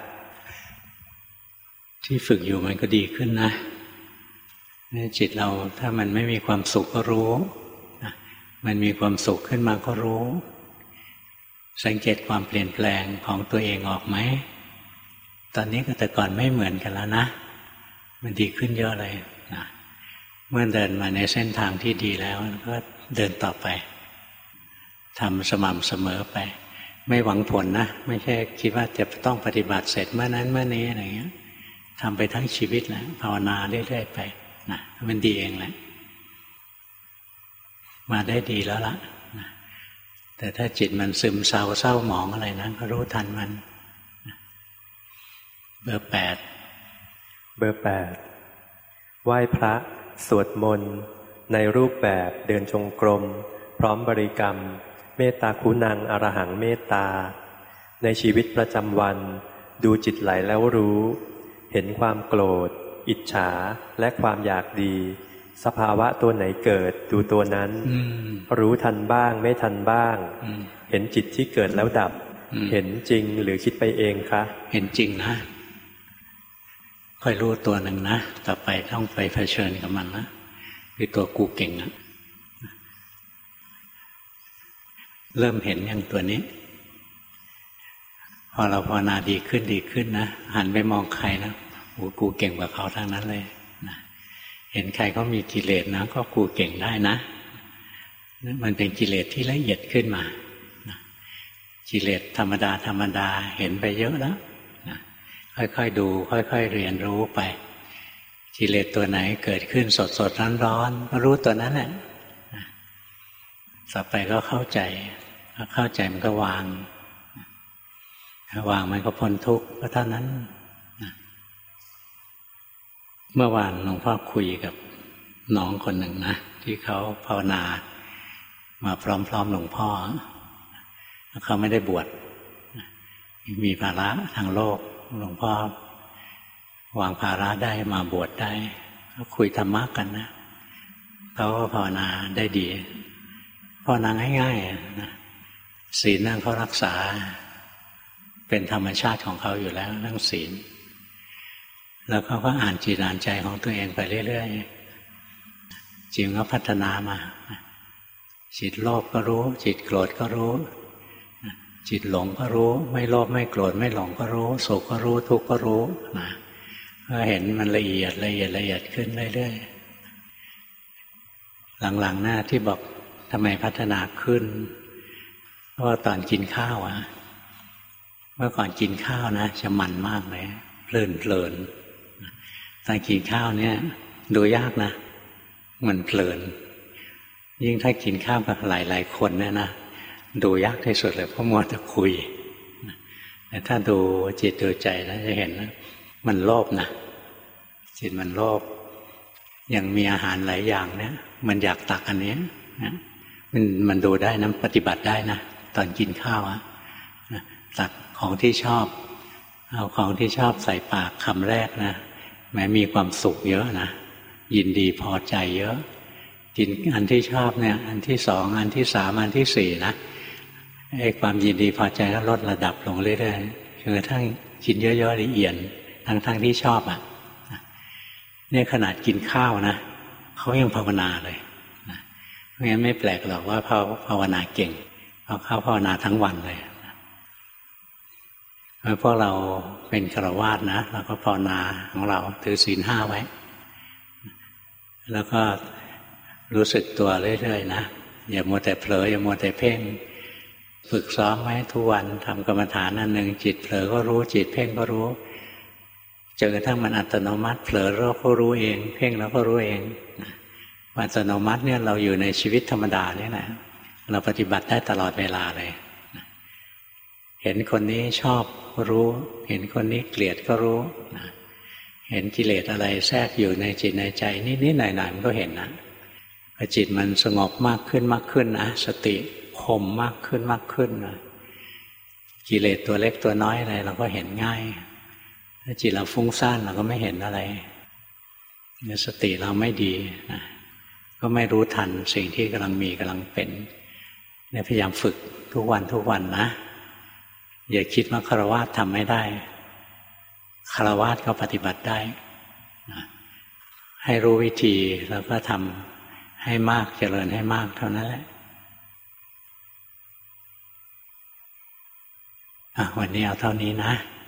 Speaker 1: ที่ฝึกอยู่มันก็ดีขึ้นนะจิตเราถ้ามันไม่มีความสุขก็รู้มันมีความสุขขึ้นมาก็รู้สังเกตความเปลี่ยนแปลงของตัวเองออกไหมตอนนี้กับแต่ก่อนไม่เหมือนกันแล้วนะมันดีขึ้นเยอะเลยนะเมื่อเดินมาในเส้นทางที่ดีแล้วก็เดินต่อไปทำสม่ำเสมอไปไม่หวังผลนะไม่ใช่คิดว่าจะต้องปฏิบัติเสร็จเมื่อนั้นเมื่อนี้อะไรอย่างเงี้ยทำไปทั้งชีวิตแหละภาวนาเรื่อยๆไปนะมันดีเองแหละมาได้ดีแล้วล่ะนะแต่ถ้าจิตมันซึมเศร้าเศร้าหมองอะไรนะก็รู้ทันมันเบอร์แปด
Speaker 2: เบอร์แปดไหว้พระสวดมนต์ในรูปแบบเดินจงกรมพร้อมบริกรรมเมตตาคุณังอรหังเมตตาในชีวิตประจำวันดูจิตไหลแล้วรู้เห็นความโกรธอิจฉาและความอยากดีสภาวะตัวไหนเกิดดูตัวนั้นรู้ทันบ้างไม่ทันบ้างเห็นจิตที่เกิดแล้วดับเห็นจริงหรือคิดไปเองคะ
Speaker 1: เห็นจริงนะค่อยรู้ตัวหนึ่งนะต่อไปต้องไปเผชิญกับมันนะคือตัวกูเก่งนะเริ่มเห็นอย่างตัวนี้พอเราภาวนาดีขึ้นดีขึ้นนะหันไปมองใครนะโอ้กูเก่งกว่าเขาทั้งนั้นเลยนะเห็นใครเขามีกิเลสนะก็กูเก่งได้นะมันเป็นกิเลสที่ละเอียดขึ้นมานะกิเลสธรรมดาธรรมดาเห็นไปเยอะแล้วนะค่อยๆดูค่อยๆเรียนรู้ไปกิเลสตัวไหนเกิดขึ้นสดๆร้อนๆก็รู้ตัวนั้นแหละนะต่อไปก็เข้าใจพอเข้าใจมันก็วางวางมันก็พ้นทุกข์ก็เท่านั้นนะเมื่อวานหลวงพ่อคุยกับน้องคนหนึ่งนะที่เขาภาวนามาพร้อมๆหลวงพ่อแล้วเขาไม่ได้บวชมีภาระทางโลกหลวงพ่อวางภาระได้มาบวชได้เขาคุยธรรมะกันนะเขาก็ภาวนาได้ดีภาวนาง่ายๆนะศีลนั่นเขารักษาเป็นธรรมชาติของเขาอยู่แล้วเรื่องศีลแล้วเขาก็อ่านจิตอ่านใจของตัวเองไปเรื่อยๆจิตก็พัฒนามาจิตโลภก็รู้จิตโกรธก็รู้จิตหลงก็รู้ไม่โลภไม่โกรธไม่หลงก็รู้สุขก็รู้ทุกข์ก็รู้นะก็เห็นมันละเอียดละเอียดละเอียดขึ้นเรื่อยๆหลังๆหน้าที่บอกทำไมพัฒนาขึ้นเพราะว่าตอนกินข้าวอะเมื่อก่อนกินข้าวนะจะมันมากเลยเพลินเพลินตอนกินข้าวเนี่ยดูยากนะมันเพลินยิ่งถ้ากินข้าวกับหลายๆคนเนี่ยนะดูยากที่สุดเลยเพราะมัวแต่คุยแต่ถ้าดูจิตดูใจแล้วจะเห็นนะมันโลภนะจิตมันโลภอย่างมีอาหารหลายอย่างเนี่ยมันอยากตักอันนี้นะมันมันดูได้นะปฏิบัติได้นะตอนกินข้าวอะตักของที่ชอบเอาของที่ชอบใส่ปากคำแรกนะแม้มีความสุขเยอะนะยินดีพอใจเยอะกินอันที่ชอบเนี่ยอันที่สองอันที่สามอันที่สี่นะไอ้ความยินดีพอใจก็ลดระดับลงเรื่อยๆจนกระทั่งกินเยอะๆละเอียดทั้งๆที่ชอบอ่ะเนี่ยขนาดกินข้าวนะเขายังภาวนาเลยนะเพราะงั้นไม่แปลกหรอกว่าเขาภาวนาเก่งเพราะเขาภาวนาทั้งวันเลยเพราะเราเป็นฆราวาสนะเราก็ภาวนาของเราถือศีลห้าไว้แล้วก็รู้สึกตัวเรื่อยๆนะอย่ามัวแต่เผลออย่ามัวแต่เพ่งฝึกซ้อมไว้ทุกวันทำกรรมฐานอันหนึ่งจิตเผลอก็รู้จิตเพ่งก็รู้จนกระทั่งมันอัตโนมัติเผลอเราก็รู้เองเพ่งแล้วก็รู้เองอัตโนมัติเนี่ยเราอยู่ในชีวิตธรรมดานี่แหละเราปฏิบัติได้ตลอดเวลาเลยเห็นคนนี้ชอบก็รู้เห็นคนนี้เกลียดก็รู้เห็นกิเลสอะไรแทรกอยู่ในจิตในใจนิดๆหน่อยๆมันก็เห็นนะพอจิตมันสงบมากขึ้นมากขึ้นนะสติคมมากขึ้นมากขึ้นนะกิเลสตัวเล็กตัวน้อยอะไรเราก็เห็นง่ายถ้าจิตเราฟุ้งซ่านเราก็ไม่เห็นอะไรเนี่ยสติเราไม่ดีนะก็ไม่รู้ทันสิ่งที่กำลังมีกำลังเป็นเนี่ยพยายามฝึกทุกวันทุกวันนะอย่าคิดว่าฆราวาสทำไม่ได้ฆราวาสก็ปฏิบัติได้นะให้รู้วิธีแล้วก็ทำให้มากเจริญให้มากเท่านั้นแหละอ่ะวันนี้เอาเท่านี้นะ